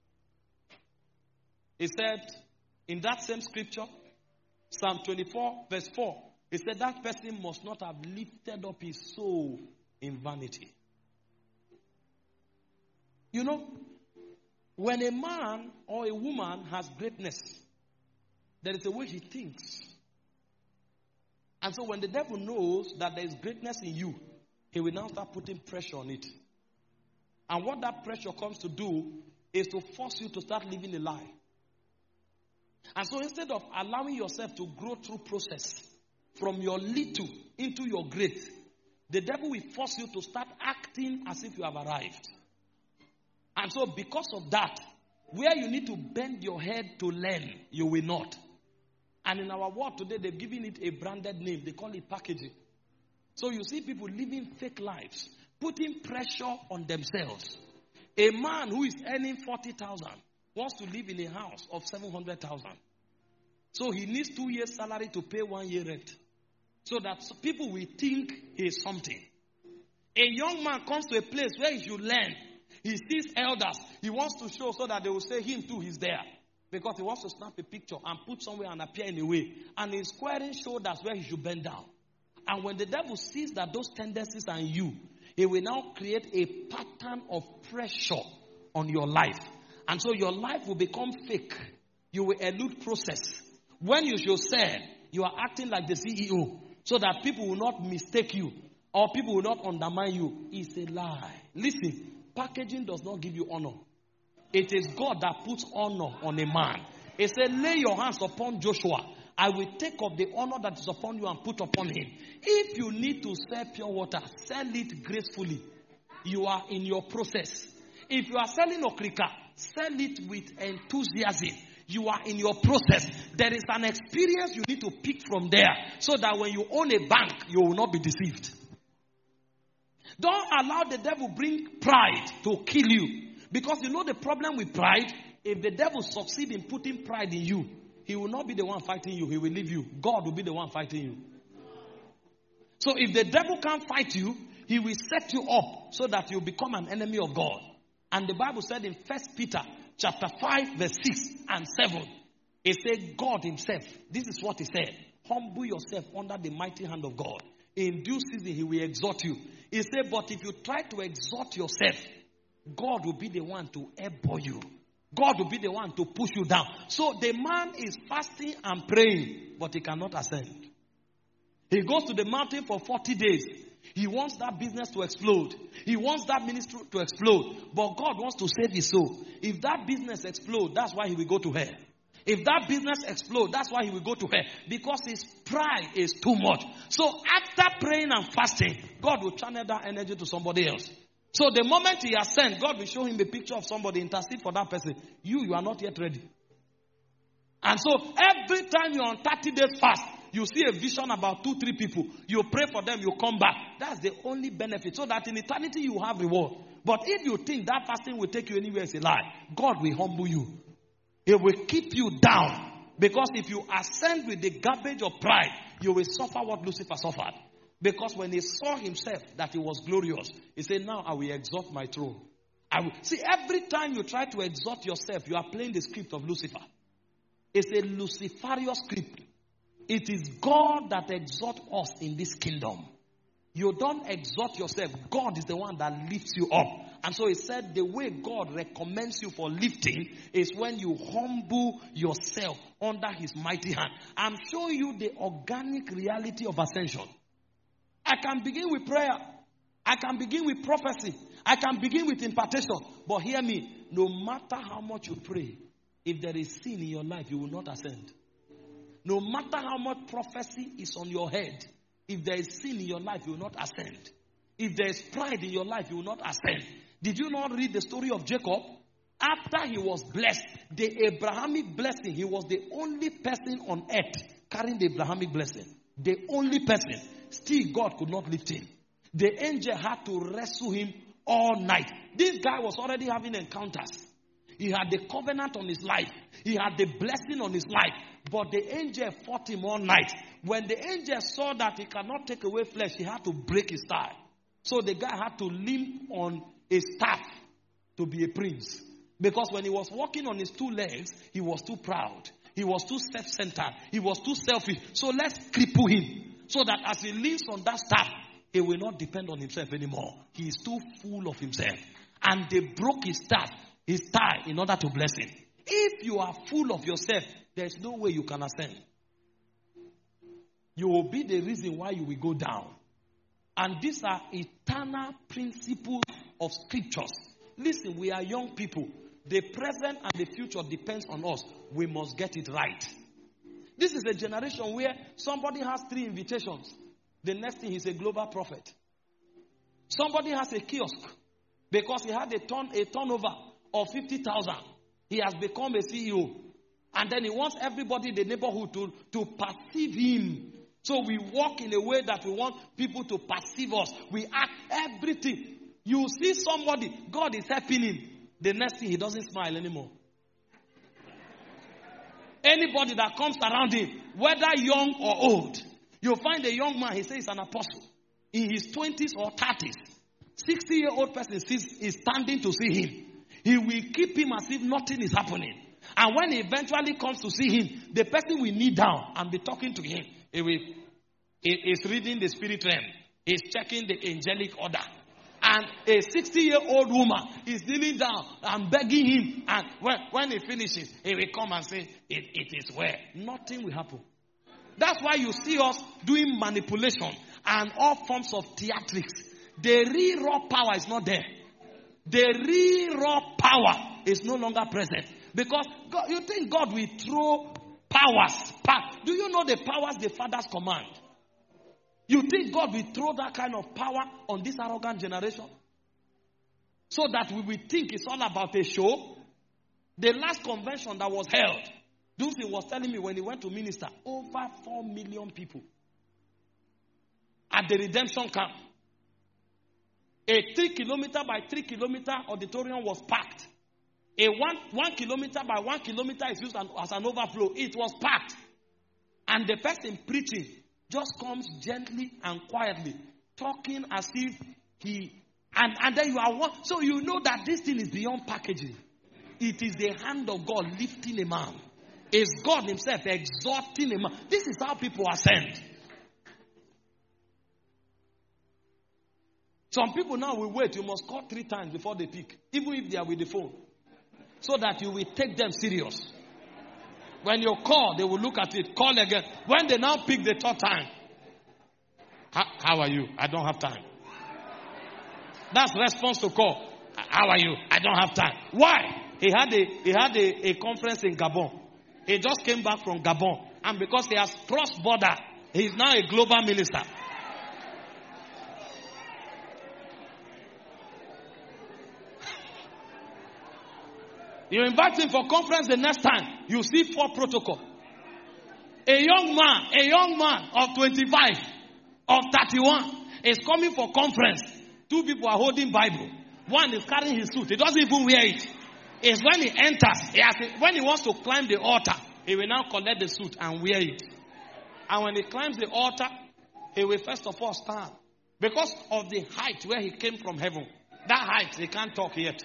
He said, in that same scripture, Psalm twenty-four, verse four, he said, that person must not have lifted up his soul in vanity. You know, when a man or a woman has greatness, there is a way he thinks. And so when the devil knows that there is greatness in you, he will now start putting pressure on it. And what that pressure comes to do is to force you to start living a lie. And so instead of allowing yourself to grow through process from your little into your great, the devil will force you to start acting as if you have arrived. And so because of that, where you need to bend your head to learn, you will not. And in our world today, they've given it a branded name. They call it packaging. So you see people living fake lives, putting pressure on themselves. A man who is earning forty thousand wants to live in a house of seven hundred thousand. So he needs two years' salary to pay one year rent. So that people will think he is something. A young man comes to a place where he should learn. He sees elders. He wants to show so that they will say him too, he's there. Because he wants to snap a picture and put somewhere and appear in a way. And he's squaring shoulders where he should bend down. And when the devil sees that those tendencies are in you, he will now create a pattern of pressure on your life. And so your life will become fake. You will elude process. When you should say, you are acting like the C E O. So that people will not mistake you. Or people will not undermine you. It's a lie. Listen. Packaging does not give you honor. It is God that puts honor on a man. He said, lay your hands upon Joshua. I will take of the honor that is upon you and put upon him. If you need to sell pure water, sell it gracefully. You are in your process. If you are selling okrika, sell it with enthusiasm. You are in your process. There is an experience you need to pick from there so that when you own a bank, you will not be deceived. Don't allow the devil bring pride to kill you. Because you know the problem with pride, if the devil succeeds in putting pride in you, he will not be the one fighting you. He will leave you. God will be the one fighting you. So if the devil can't fight you, he will set you up so that you become an enemy of God. And the Bible said in First Peter chapter five verse six and seven, it said God himself, this is what he said, humble yourself under the mighty hand of God. In due season, he will exhort you. He said, but if you try to exhort yourself, God will be the one to elbow you. God will be the one to push you down. So the man is fasting and praying, but he cannot ascend. He goes to the mountain for forty days. He wants that business to explode. He wants that ministry to explode. But God wants to save his soul. If that business explodes, that's why he will go to hell. If that business explodes, that's why he will go to hell. Because his pride is too much. So after praying and fasting, God will channel that energy to somebody else. So the moment he ascends, God will show him a picture of somebody, intercede for that person. You, you are not yet ready. And so every time you're on thirty days fast, you see a vision about two, three people. You pray for them, you come back. That's the only benefit. So that in eternity you have reward. But if you think that fasting will take you anywhere, it's a lie. God will humble you. He will keep you down. Because if you ascend with the garbage of pride, you will suffer what Lucifer suffered. Because when he saw himself that he was glorious, he said, now I will exalt my throne. I will. See, every time you try to exalt yourself, you are playing the script of Lucifer. It's a Luciferious script. It is God that exalts us in this kingdom. You don't exalt yourself. God is the one that lifts you up. And so he said the way God recommends you for lifting is when you humble yourself under his mighty hand. I'm showing you the organic reality of ascension. I can begin with prayer. I can begin with prophecy. I can begin with impartation. But hear me, no matter how much you pray, if there is sin in your life, you will not ascend. No matter how much prophecy is on your head, if there is sin in your life, you will not ascend. If there is pride in your life, you will not ascend. Did you not read the story of Jacob? After he was blessed, the Abrahamic blessing, he was the only person on earth carrying the Abrahamic blessing. The only person. Still, God could not lift him. The angel had to wrestle him all night. This guy was already having encounters. He had the covenant on his life. He had the blessing on his life. But the angel fought him all night. When the angel saw that he cannot take away flesh, he had to break his thigh. So the guy had to limp on a staff to be a prince. Because when he was walking on his two legs, he was too proud. He was too self-centered. He was too selfish. So let's cripple him. So that as he leans on that staff, he will not depend on himself anymore. He is too full of himself. And they broke his staff, his thigh, in order to bless him. If you are full of yourself, there is no way you can ascend. You will be the reason why you will go down. And these are eternal principles of scriptures. Listen, we are young people. The present and the future depends on us. We must get it right. This is a generation where somebody has three invitations. The next thing, he's a global prophet. Somebody has a kiosk because he had a turn a turnover of fifty thousand. He has become a C E O. And then he wants everybody in the neighborhood to, to perceive him. So we walk in a way that we want people to perceive us. We act everything. You see somebody, God is helping him. The next thing, he doesn't smile anymore. Anybody that comes around him, whether young or old, you'll find a young man, he says he's an apostle. In his twenties or thirties, sixty-year-old person is standing to see him. He will keep him as if nothing is happening. And when he eventually comes to see him, the person will kneel down and be talking to him. He will, he is reading the spirit realm. He is checking the angelic order. And a sixty-year-old woman is kneeling down and begging him. And when, when he finishes, he will come and say, it, it is well. Nothing will happen. That's why you see us doing manipulation and all forms of theatrics. The real raw power is not there. The real raw power is no longer present. Because God, you think God will throw powers. Power. Do you know the powers the fathers command? You think God will throw that kind of power on this arrogant generation? So that we will think it's all about a show? The last convention that was held, Dunsin was telling me when he went to minister, over four million people at the redemption camp. A three kilometer by three kilometer auditorium was packed. A one, one kilometer by one kilometer is used as an overflow. It was packed. And the person preaching just comes gently and quietly, talking as if he, and, and then you are one. So you know that this thing is beyond packaging. It is the hand of God lifting a man. It's God himself exalting a man. This is how people ascend. Some people now will wait. You must call three times before they pick, even if they are with the phone, so that you will take them serious. When you call, they will look at it. Call again. When they now pick the third time, how, how are you? I don't have time. That's response to call. How are you? I don't have time. Why? He had a he had a, a conference in Gabon. He just came back from Gabon, and because he has crossed border, he is now a global minister. You invite him for conference the next time, you see four protocol. A young man, a young man of twenty-five, of thirty-one, is coming for conference. Two people are holding Bible. One is carrying his suit. He doesn't even wear it. It's when he enters, he has to, when he wants to climb the altar, he will now collect the suit and wear it. And when he climbs the altar, he will first of all stand. Because of the height where he came from heaven. That height, he can't talk yet.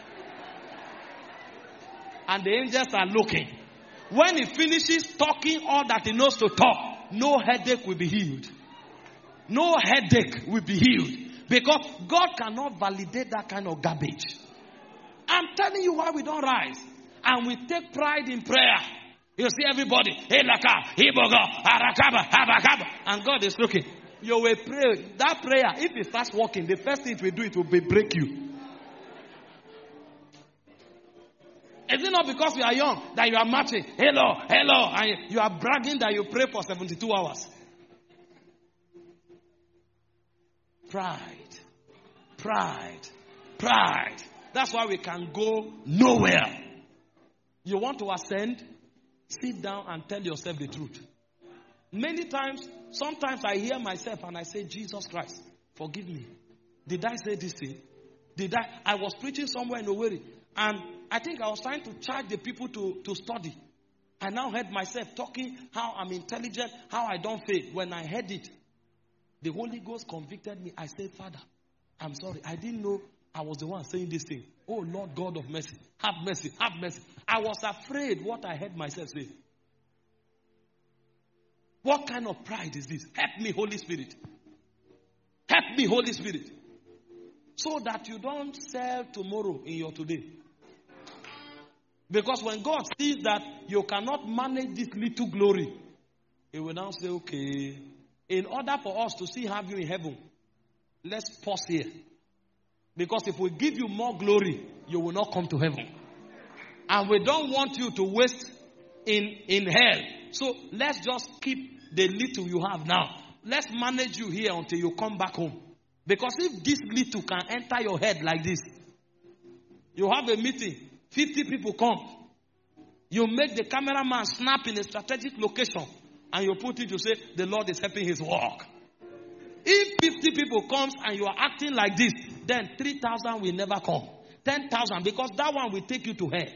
And the angels are looking. When he finishes talking all that he knows to talk, no headache will be healed. No headache will be healed. Because God cannot validate that kind of garbage. I'm telling you why we don't rise. And we take pride in prayer. You see everybody. And God is looking. You will pray. That prayer, if it starts working, the first thing it will do, it will be break you. Is it not because you are young that you are marching? Hello, hello. And you are bragging that you pray for seventy-two hours. Pride. Pride. Pride. That's why we can go nowhere. You want to ascend? Sit down and tell yourself the truth. Many times, sometimes I hear myself and I say, Jesus Christ, forgive me. Did I say this thing? Did I? I was preaching somewhere in Owerri, and I think I was trying to charge the people to, to study. I now heard myself talking how I'm intelligent, how I don't fail. When I heard it, the Holy Ghost convicted me. I said, Father, I'm sorry. I didn't know I was the one saying this thing. Oh, Lord God of mercy, have mercy, have mercy. I was afraid what I heard myself say. What kind of pride is this? Help me, Holy Spirit. Help me, Holy Spirit. So that you don't sell tomorrow in your today. Because when God sees that you cannot manage this little glory, He will now say, okay, in order for us to see have you in heaven, let's pause here. Because if we give you more glory, you will not come to heaven. And we don't want you to waste in, in hell. So let's just keep the little you have now. Let's manage you here until you come back home. Because if this little can enter your head like this, you have a meeting, fifty people come. You make the cameraman snap in a strategic location, and you put it to say, the Lord is helping his work. If fifty people comes and you are acting like this, then three thousand will never come. ten thousand, because that one will take you to hell.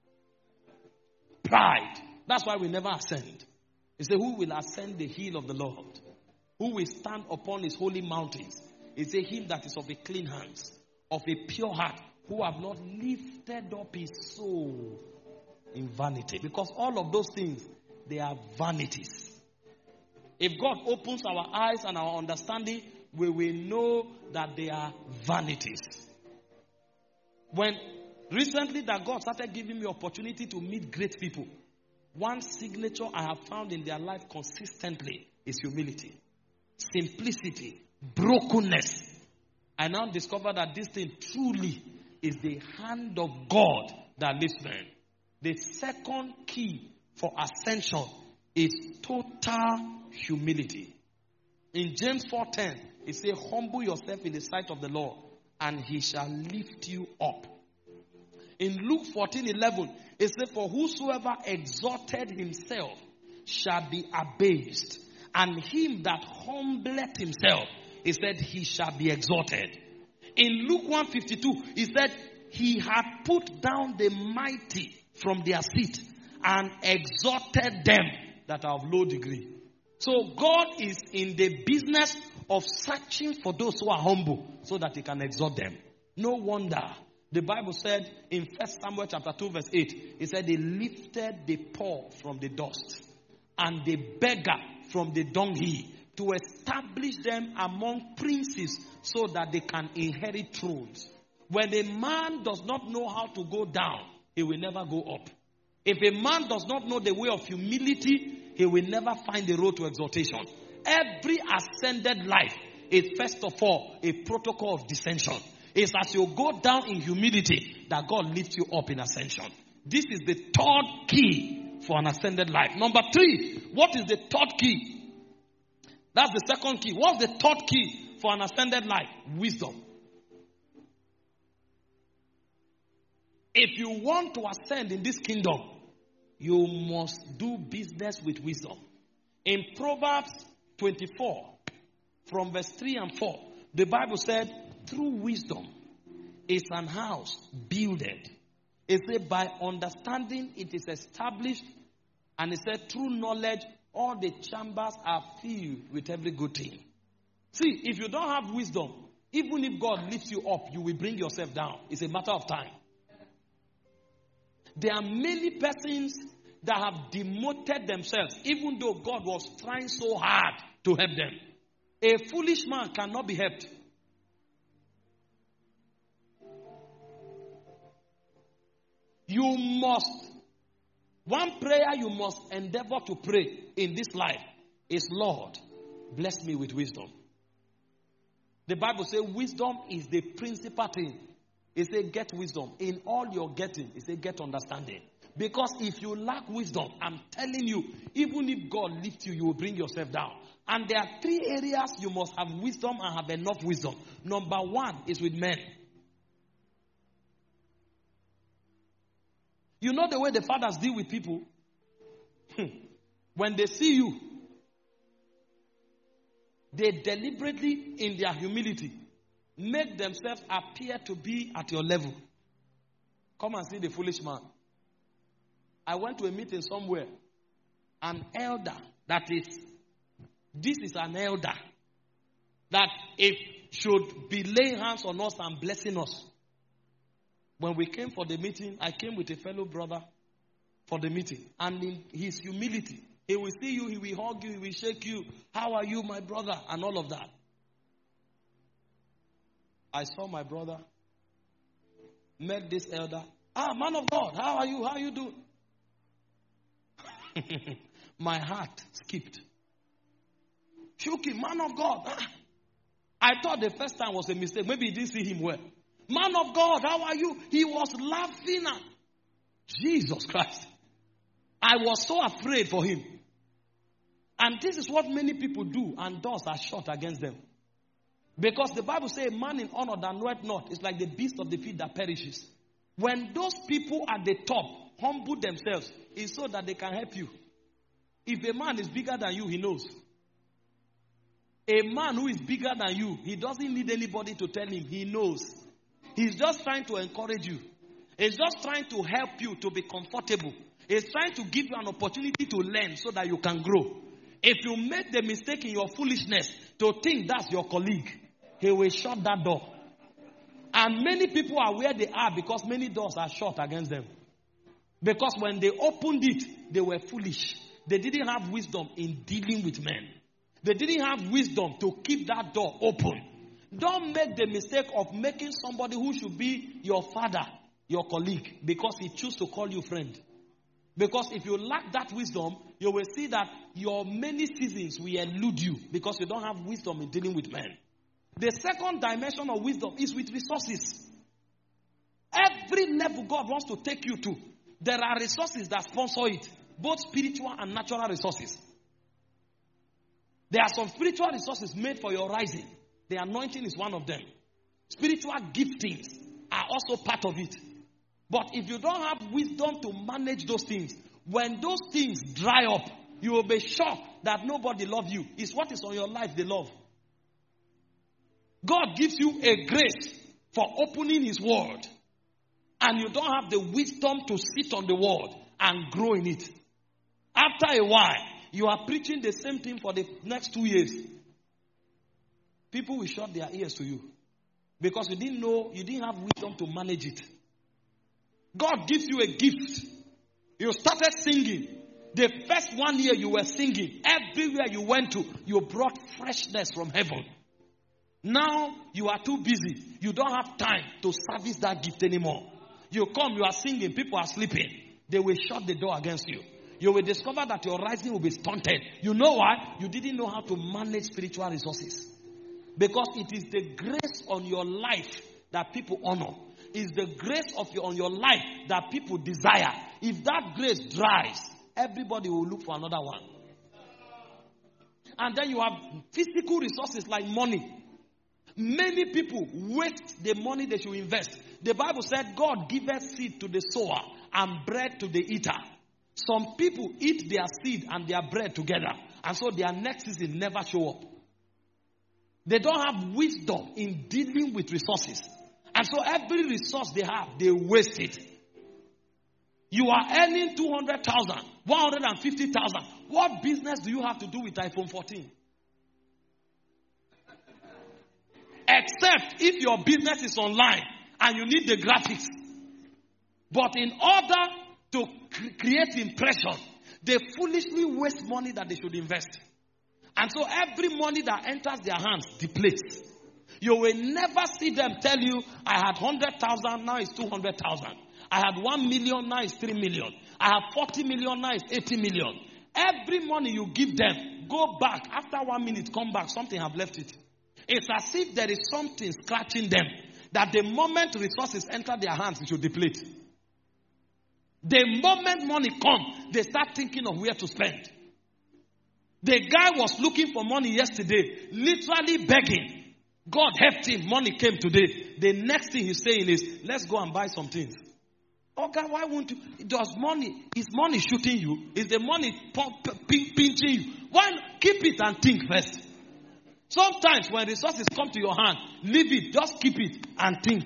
Pride. That's why we never ascend. He said, who will ascend the hill of the Lord? Who will stand upon his holy mountains? He said, him that is of a clean hands, of a pure heart, who have not lifted up his soul in vanity. Because all of those things, they are vanities. If God opens our eyes and our understanding, we will know that they are vanities. When recently that God started giving me opportunity to meet great people, one signature I have found in their life consistently is humility, simplicity, brokenness. I now discover that this thing truly is the hand of God that lifts men. The second key for ascension is total humility. In James four ten, it says, humble yourself in the sight of the Lord, and he shall lift you up. In Luke fourteen eleven, it says, for whosoever exalted himself shall be abased, and him that humbleth himself, he said, he shall be exalted. In Luke one fifty-two, he said, he had put down the mighty from their seat and exalted them that are of low degree. So God is in the business of searching for those who are humble so that he can exalt them. No wonder the Bible said in First Samuel chapter two verse eight, it said they lifted the poor from the dust and the beggar from the dunghill to establish them among princes so that they can inherit thrones. When a man does not know how to go down, he will never go up. If a man does not know the way of humility, he will never find the road to exaltation. Every ascended life is first of all a protocol of descension. It's as you go down in humility that God lifts you up in ascension. This is the third key for an ascended life. Number three, what is the third key? That's the second key. What's the third key for an ascended life? Wisdom. If you want to ascend in this kingdom, you must do business with wisdom. In Proverbs twenty-four, from verse three and four, the Bible said, through wisdom is an house builded. It said, by understanding it is established. And it said, through knowledge all the chambers are filled with every good thing. See, if you don't have wisdom, even if God lifts you up, you will bring yourself down. It's a matter of time. There are many persons that have demoted themselves, even though God was trying so hard to help them. A foolish man cannot be helped. You must, one prayer you must endeavor to pray in this life is, Lord, bless me with wisdom. The Bible says wisdom is the principal thing. It says get wisdom. In all your getting, it says get understanding. Because if you lack wisdom, I'm telling you, even if God lifts you, you will bring yourself down. And there are three areas you must have wisdom and have enough wisdom. Number one is with men. You know the way the fathers deal with people? When they see you, they deliberately, in their humility, make themselves appear to be at your level. Come and see the foolish man. I went to a meeting somewhere. An elder, that is, this is an elder, that if should be laying hands on us and blessing us. When we came for the meeting, I came with a fellow brother for the meeting. And in his humility, he will see you, he will hug you, he will shake you. How are you, my brother? And all of that. I saw my brother, met this elder. Ah, man of God, how are you? How are you doing? My heart skipped. Shuki, man of God. Ah. I thought the first time was a mistake. Maybe he didn't see him well. Man of God, how are you? He was laughing at Jesus Christ. I was so afraid for him. And this is what many people do, and doors are shut against them. Because the Bible says, man in honor that knoweth not is like the beast of the field that perishes. When those people at the top humble themselves, it's so that they can help you. If a man is bigger than you, he knows. A man who is bigger than you, he doesn't need anybody to tell him. He knows. He's just trying to encourage you. He's just trying to help you to be comfortable. He's trying to give you an opportunity to learn so that you can grow. If you make the mistake in your foolishness to think that's your colleague, he will shut that door. And many people are where they are because many doors are shut against them. Because when they opened it, they were foolish. They didn't have wisdom in dealing with men. They didn't have wisdom to keep that door open. Don't make the mistake of making somebody who should be your father your colleague because he chooses to call you friend. Because if you lack that wisdom, you will see that your many seasons will elude you because you don't have wisdom in dealing with men. The second dimension of wisdom is with resources. Every level God wants to take you to, there are resources that sponsor it, both spiritual and natural resources. There are some spiritual resources made for your rising. The anointing is one of them. Spiritual giftings are also part of it. But if you don't have wisdom to manage those things, when those things dry up, you will be shocked that nobody loves you. It's what is on your life they love. God gives you a grace for opening His word. And you don't have the wisdom to sit on the word and grow in it. After a while, you are preaching the same thing for the next two years. People will shut their ears to you. Because you didn't know, you didn't have wisdom to manage it. God gives you a gift. You started singing. The first one year you were singing. Everywhere you went to, you brought freshness from heaven. Now you are too busy. You don't have time to service that gift anymore. You come, you are singing, people are sleeping. They will shut the door against you. You will discover that your rising will be stunted. You know why? You didn't know how to manage spiritual resources. Because it is the grace on your life that people honor. It's the grace of your, on your life that people desire. If that grace dries, everybody will look for another one. And then you have physical resources like money. Many people waste the money they should invest. The Bible said God giveth seed to the sower and bread to the eater. Some people eat their seed and their bread together. And so their next season never show up. They don't have wisdom in dealing with resources. And so every resource they have, they waste it. You are earning two hundred thousand, one hundred fifty thousand. What business do you have to do with iPhone fourteen? Except if your business is online and you need the graphics. But in order to cre- create impression, they foolishly waste money that they should invest. And so every money that enters their hands depletes. You will never see them tell you, I had one hundred thousand, now it's two hundred thousand. I had one million, now it's three million. I have forty million, now it's eighty million. Every money you give them, go back. After one minute, come back. Something have left it. It's as if there is something scratching them. That the moment resources enter their hands, it will deplete. The moment money comes, they start thinking of where to spend. The guy was looking for money yesterday, literally begging. God helped him. Money came today. The next thing he's saying is, let's go and buy some things. Oh God, why won't you? Does money, is money shooting you? Is the money pump, pinching you? Why not? Keep it and think first. Sometimes when resources come to your hand, leave it, just keep it and think.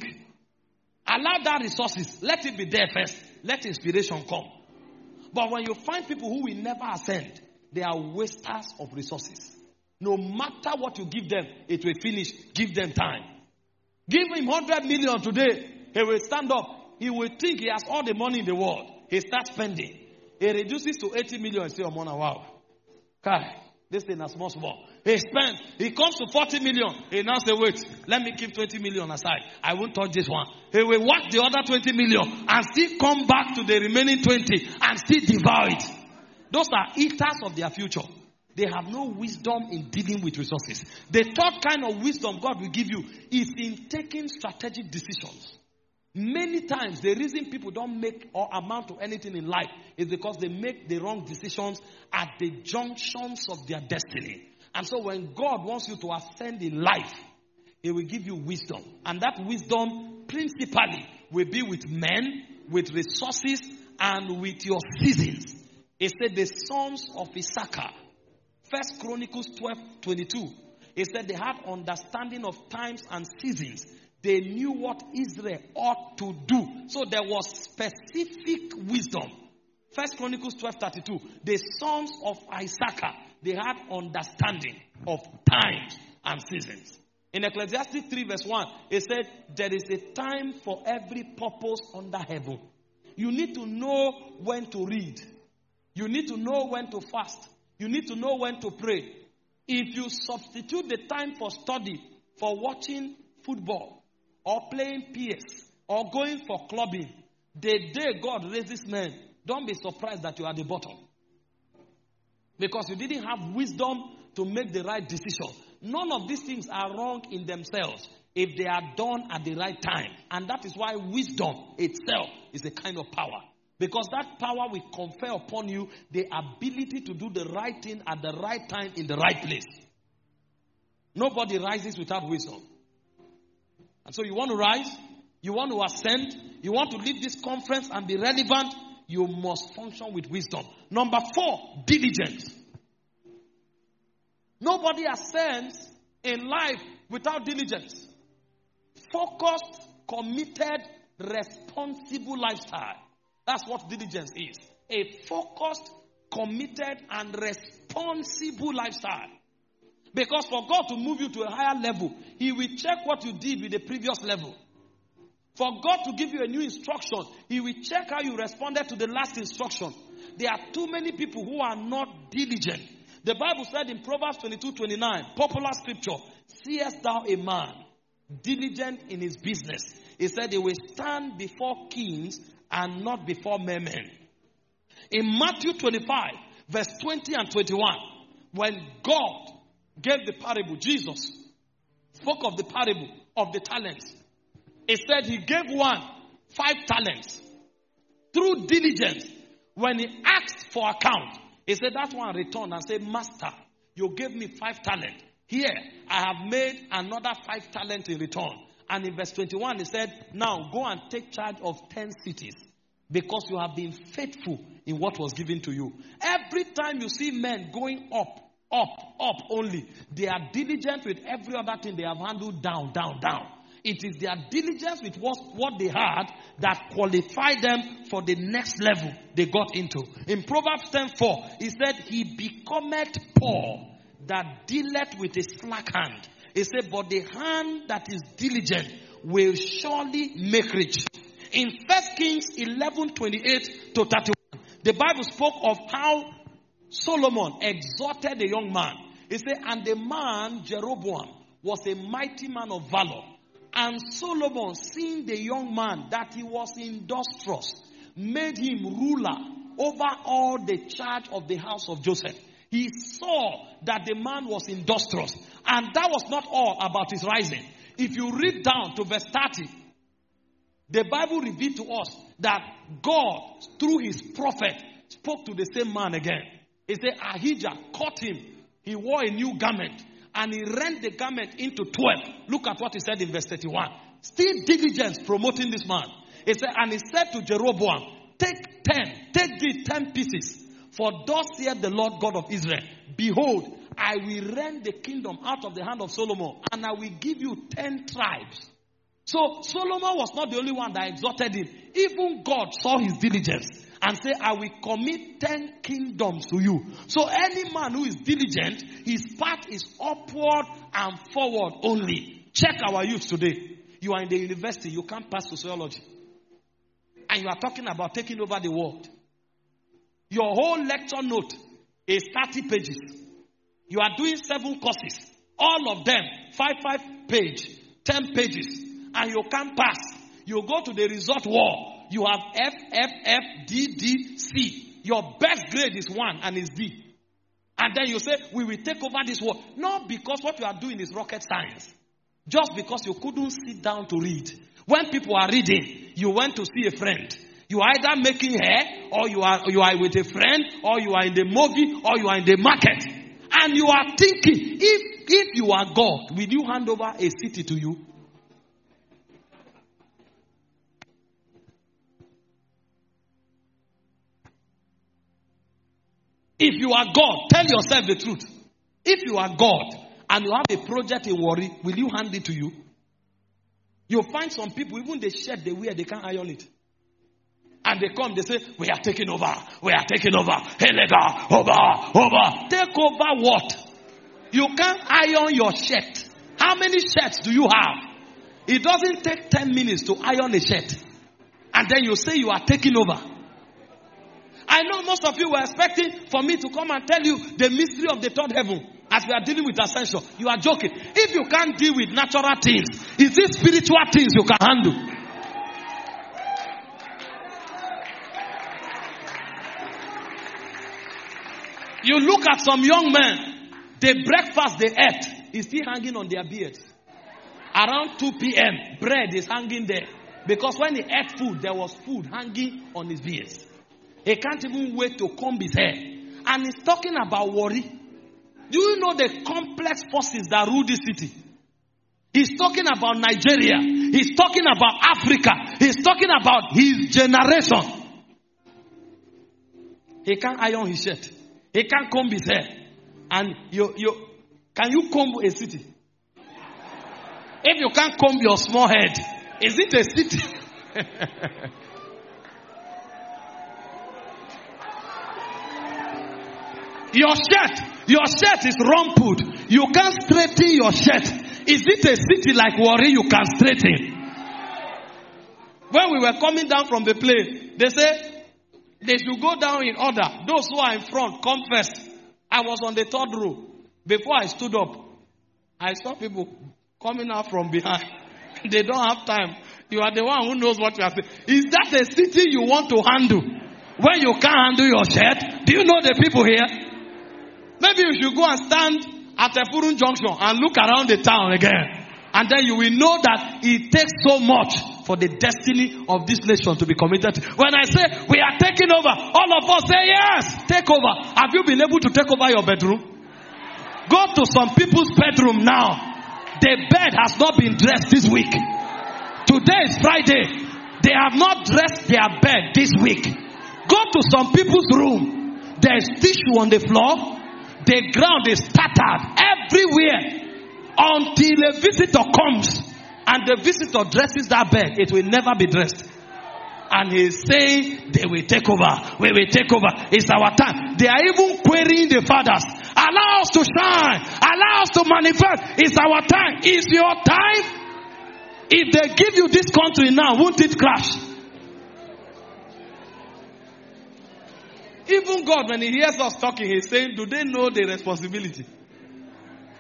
Allow that resources, let it be there first. Let inspiration come. But when you find people who will never ascend, they are wasters of resources. No matter what you give them, it will finish. Give them time. Give him one hundred million today. He will stand up. He will think he has all the money in the world. He starts spending. He reduces to eighty million and say, oh, man, wow. Kai, this thing is small, small. He spends. He comes to forty million. He now says, wait, let me keep twenty million aside. I won't touch this one. He will work the other twenty million and still come back to the remaining twenty and still devour it. Those are eaters of their future. They have no wisdom in dealing with resources. The third kind of wisdom God will give you is in taking strategic decisions. Many times, the reason people don't make or amount to anything in life is because they make the wrong decisions at the junctions of their destiny. And so when God wants you to ascend in life, He will give you wisdom. And that wisdom principally will be with men, with resources, and with your seasons. He said the sons of Issachar, First Chronicles twelve twenty-two. He said they had understanding of times and seasons. They knew what Israel ought to do. So there was specific wisdom. First Chronicles twelve thirty-two. The sons of Issachar, they had understanding of times and seasons. In Ecclesiastes three verse one, it said, there is a time for every purpose under heaven. You need to know when to read. You need to know when to fast. You need to know when to pray. If you substitute the time for study for watching football or playing P S or going for clubbing, the day God raises men, don't be surprised that you are at the bottom. Because you didn't have wisdom to make the right decision. None of these things are wrong in themselves if they are done at the right time. And that is why wisdom itself is a kind of power. Because that power will confer upon you the ability to do the right thing at the right time in the right place. Nobody rises without wisdom. And so you want to rise, you want to ascend, you want to leave this conference and be relevant, you must function with wisdom. Number four, diligence. Nobody ascends in life without diligence. Focused, committed, responsible lifestyle. That's what diligence is. A focused, committed, and responsible lifestyle. Because for God to move you to a higher level, He will check what you did with the previous level. For God to give you a new instruction, He will check how you responded to the last instruction. There are too many people who are not diligent. The Bible said in Proverbs twenty-two twenty-nine, popular scripture, seest thou a man diligent in his business? He said he will stand before kings and not before men. In Matthew twenty-five, verse twenty and twenty-one, when God gave the parable, Jesus spoke of the parable of the talents. He said He gave one five talents. Through diligence, when he asked for account, he said that one returned and said, Master, you gave me five talents. Here, I have made another five talents in return. And in verse twenty-one, he said, now go and take charge of ten cities because you have been faithful in what was given to you. Every time you see men going up, up, up only, they are diligent with every other thing they have handled down, down, down. It is their diligence with what, what they had that qualified them for the next level they got into. In Proverbs ten four, he said, he becometh poor that dealeth with a slack hand. He said, but the hand that is diligent will surely make rich. In First Kings eleven twenty-eight to thirty-one, the Bible spoke of how Solomon exhorted a young man. He said, and the man, Jeroboam, was a mighty man of valor. And Solomon, seeing the young man that he was industrious, made him ruler over all the charge of the house of Joseph. He saw that the man was industrious. And that was not all about his rising. If you read down to verse thirty, the Bible revealed to us that God, through his prophet, spoke to the same man again. He said, Ahijah caught him. He wore a new garment. And he rent the garment into twelve. Look at what he said in verse thirty-one. Still diligence promoting this man. He said, and he said to Jeroboam, take ten, take thee ten pieces. For thus saith the Lord God of Israel, behold, I will rend the kingdom out of the hand of Solomon, and I will give you ten tribes. So Solomon was not the only one that exhorted him. Even God saw his diligence and said, I will commit ten kingdoms to you. So any man who is diligent, his path is upward and forward only. Check our youth today. You are in the university, you can't pass sociology. And you are talking about taking over the world. Your whole lecture note is thirty pages. You are doing seven courses. All of them, five, five page, ten pages. And you can't pass. You go to the result wall. You have F, F, F, D, D, C. Your best grade is one and is D. And then you say, we will take over this world. Not because what you are doing is rocket science. Just because you couldn't sit down to read. When people are reading, you went to see a friend. You are either making hair, or you are, you are with a friend, or you are in the movie, or you are in the market. And you are thinking, if, if you are God, will you hand over a city to you? If you are God, tell yourself the truth. If you are God and you have a project in Warri, will you hand it to you? You'll find some people, even the shirt they wear, they can't iron it. And they come, they say, we are taking over. We are taking over. Helega, over, over. Take over what? You can't iron your shirt. How many shirts do you have? It doesn't take ten minutes to iron a shirt. And then you say you are taking over. I know most of you were expecting for me to come and tell you the mystery of the third heaven as we are dealing with ascension. You are joking. If you can't deal with natural things, is it spiritual things you can handle? You look at some young men, the breakfast they ate is still hanging on their beards. Around two p.m., bread is hanging there. Because when he ate food, there was food hanging on his beards. He can't even wait to comb his hair. And he's talking about worry. Do you know the complex forces that rule this city? He's talking about Nigeria. He's talking about Africa. He's talking about his generation. He can't iron his shirt. He can't comb his hair. And you, you, can you comb a city? If you can't comb your small head, is it a city? Your shirt, your shirt is rumpled. You can't straighten your shirt. Is it a city like Warri you can straighten? When we were coming down from the plane, they said they should go down in order. Those who are in front come first. I was on the third row. Before I stood up, I saw people coming out from behind. They don't have time. You are the one who knows what you are saying. Is that a city you want to handle? When you can't handle your shirt? Do you know the people here? Maybe you should go and stand at Efurun Junction and look around the town again. And then you will know that it takes so much for the destiny of this nation to be committed. When I say we are taking over, all of us say yes, take over. Have you been able to take over your bedroom? Go to some people's bedroom now. The bed has not been dressed this week. Today is Friday. They have not dressed their bed this week. Go to some people's room. There is tissue on the floor. The ground is tattered everywhere. Until a visitor comes and the visitor dresses that bed, it will never be dressed. And he's saying they will take over. We will take over. It's our time. They are even querying the fathers. Allow us to shine. Allow us to manifest. It's our time. It's your time. If they give you this country now, won't it crash? Even God, when he hears us talking, he's saying, do they know the responsibility?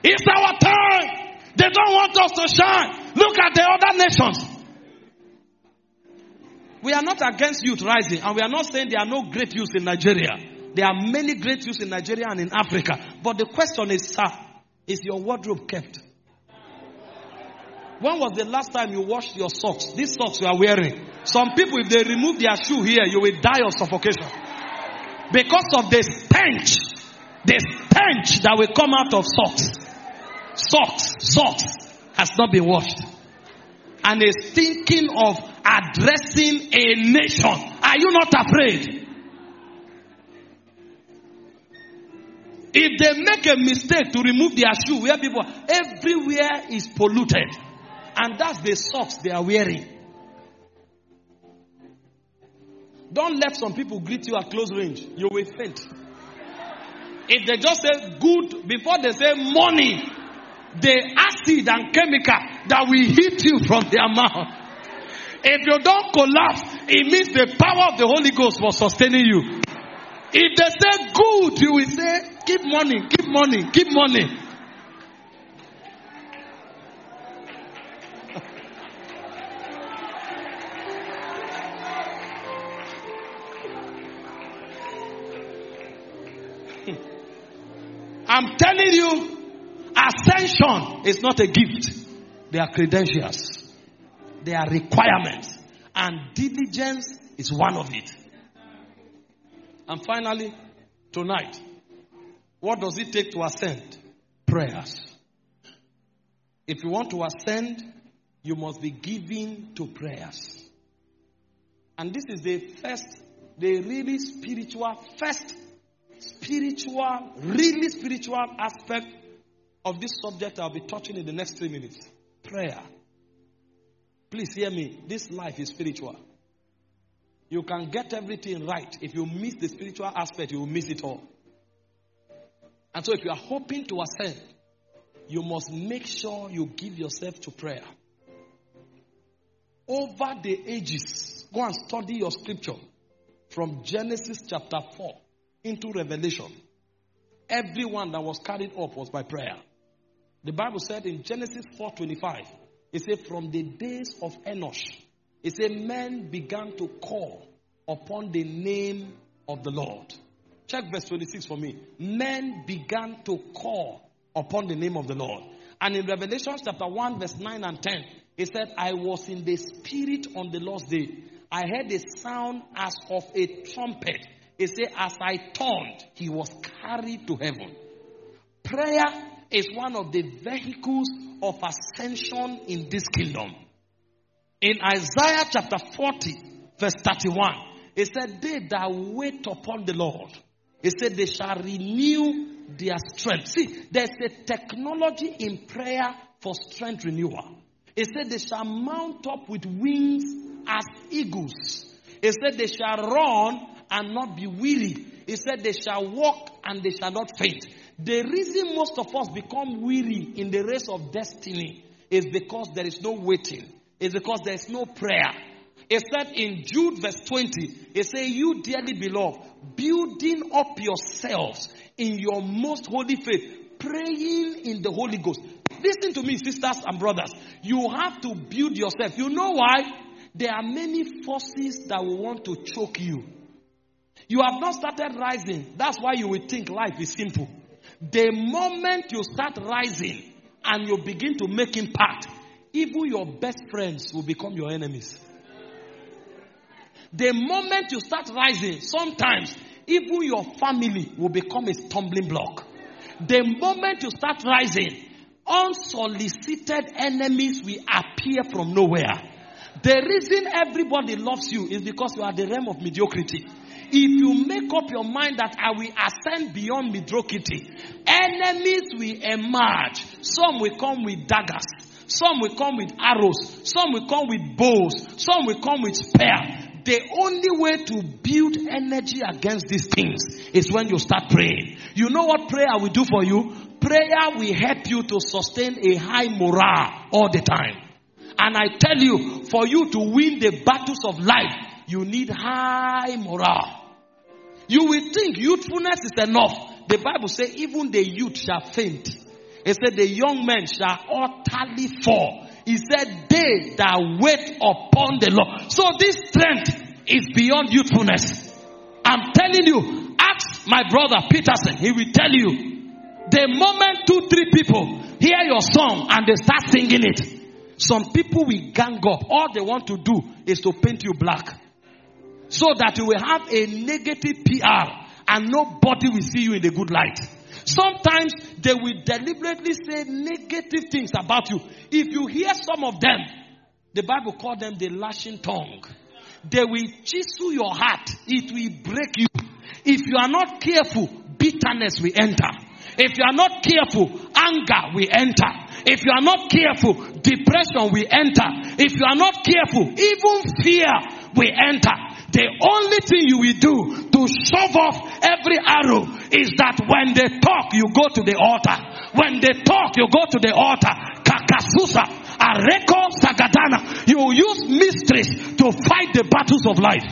It's our time. They don't want us to shine. Look at the other nations. We are not against youth rising, and we are not saying there are no great youths in Nigeria. There are many great youths in Nigeria and in Africa. But the question is, sir, is your wardrobe kept? When was the last time you washed your socks? These socks you are wearing. Some people, if they remove their shoe here, you will die of suffocation. Because of the stench. The stench that will come out of socks. Socks, socks has not been washed. And is thinking of addressing a nation. Are you not afraid? If they make a mistake to remove their shoe, where people are, everywhere is polluted. And that's the socks they are wearing. Don't let some people greet you at close range. You will faint. If they just say good before they say money, the acid and chemical that will hit you from their mouth. If you don't collapse, it means the power of the Holy Ghost was sustaining you. If they say good, you will say, keep money, keep money, keep money. I'm telling you, ascension is not a gift. They are credentials. They are requirements. And diligence is one of it. And finally, tonight, what does it take to ascend? Prayers. If you want to ascend, you must be given to prayers. And this is the first, the really spiritual, first spiritual, really spiritual aspect of this subject I'll be touching in the next three minutes. Prayer. Please hear me. This life is spiritual. You can get everything right. If you miss the spiritual aspect, you will miss it all. And so if you are hoping to ascend, you must make sure you give yourself to prayer. Over the ages, go and study your scripture from Genesis chapter four into Revelation. Everyone that was carried up was by prayer. The Bible said in Genesis four twenty-five, it said from the days of Enosh, it said men began to call upon the name of the Lord. Check verse twenty-six for me. Men began to call upon the name of the Lord. And in Revelation chapter one verse nine and ten, it said, I was in the spirit on the Lord's day. I heard a sound as of a trumpet. It said, as I turned, he was carried to heaven. Prayer is one of the vehicles of ascension in this kingdom. In Isaiah chapter forty, verse thirty-one, it said, they that wait upon the Lord, it said, they shall renew their strength. See, there's a technology in prayer for strength renewal. It said, they shall mount up with wings as eagles. It said, they shall run and not be weary. It said, they shall walk and they shall not faint. The reason most of us become weary in the race of destiny is because there is no waiting. It's because there is no prayer. It said in Jude verse twenty, it said, you dearly beloved, building up yourselves in your most holy faith, praying in the Holy Ghost. Listen to me, sisters and brothers. You have to build yourself. You know why? There are many forces that will want to choke you. You have not started rising. That's why you will think life is simple. The moment you start rising and you begin to make impact, even your best friends will become your enemies. The moment you start rising, sometimes even your family will become a stumbling block. The moment you start rising, unsolicited enemies will appear from nowhere. The reason everybody loves you is because you are the realm of mediocrity. If you make up your mind that I will ascend beyond mediocrity, enemies will emerge. Some will come with daggers. Some will come with arrows. Some will come with bows. Some will come with spear. The only way to build energy against these things is when you start praying. You know what prayer will do for you? Prayer will help you to sustain a high morale all the time. And I tell you, for you to win the battles of life, you need high morale. You will think youthfulness is enough. The Bible says even the youth shall faint. He said, the young men shall utterly fall. He said, they that wait upon the Lord. So this strength is beyond youthfulness. I'm telling you, ask my brother Peterson. He will tell you, the moment two, three people hear your song and they start singing it, some people will gang up. All they want to do is to paint you black, so that you will have a negative P R and nobody will see you in the good light. Sometimes they will deliberately say negative things about you. If you hear some of them, the Bible calls them the lashing tongue. They will chisel your heart. It will break you. If you are not careful, bitterness will enter. If you are not careful, anger will enter. If you are not careful, depression will enter. If you are not careful, even fear will enter. The only thing you will do to shove off every arrow is that when they talk, you go to the altar. When they talk, you go to the altar. Kakasusa, Areko, Sagadana. You use mysteries to fight the battles of life.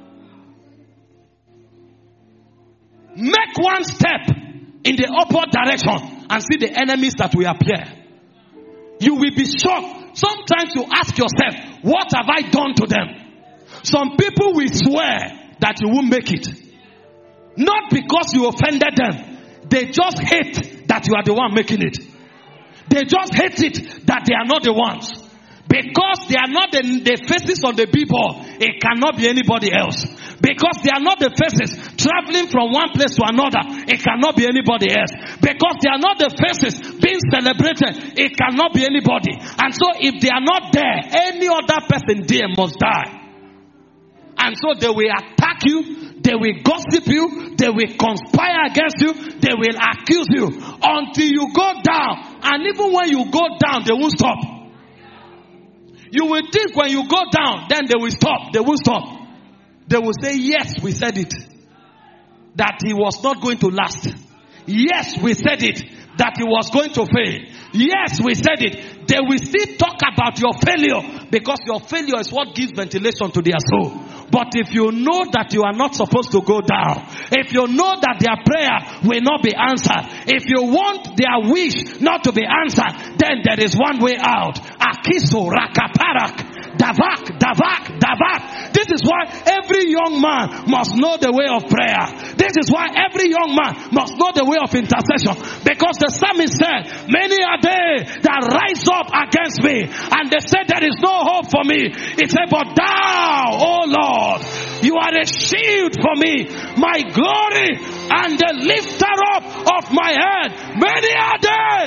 Make one step in the upward direction and see the enemies that will appear. You will be shocked. Sometimes you ask yourself, what have I done to them? Some people will swear that you won't make it. Not because you offended them. They just hate that you are the one making it. They just hate it that they are not the ones. Because they are not the, the faces on the billboard, it cannot be anybody else. Because they are not the faces traveling from one place to another, it cannot be anybody else. Because they are not the faces being celebrated, it cannot be anybody. And so if they are not there, any other person there must die. And so they will attack you, they will gossip you, they will conspire against you, they will accuse you until you go down. And even when you go down, they won't stop. You will think when you go down, then they will stop. They won't stop. They will say, yes, we said it, that he was not going to last. Yes, we said it, that he was going to fail. Yes, we said it. They will still talk about your failure, because your failure is what gives ventilation to their soul. But if you know that you are not supposed to go down, if you know that their prayer will not be answered, if you want their wish not to be answered, then there is one way out. Akiso, rakaparak, davak, davak, davak. This is why every young man must know the way of prayer. This is why every young man must know the way of intercession. Because the psalmist said, many are they that rise up against me, and they say there is no hope for me. He said, but thou, O Lord, you are a shield for me, my glory, and the lifter up of my head. Many are they.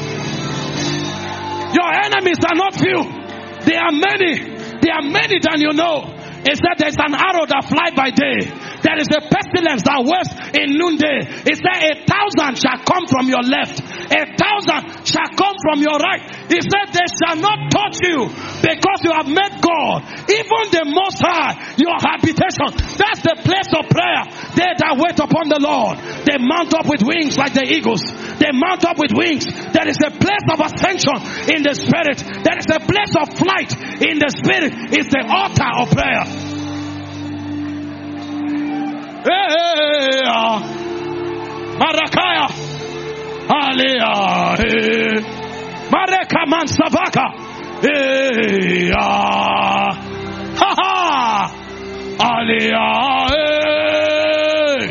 Your enemies are not few. They are many. They are many than you know. It said there's an arrow that fly by day. There is a pestilence that works in noonday. It said a thousand shall come from your left. A thousand shall come from your right. He said they shall not touch you, because you have made God, even the Most High, your habitation. That's the place of prayer. They that wait upon the Lord, they mount up with wings like the eagles. They mount up with wings. There is a place of ascension in the spirit. There is a place of flight in the spirit. It's the altar of prayer. Hey, uh, Marakaya, Aliyah, hey, Mareka Mansavaka, hey, uh, ha ha, Aliyah, hey,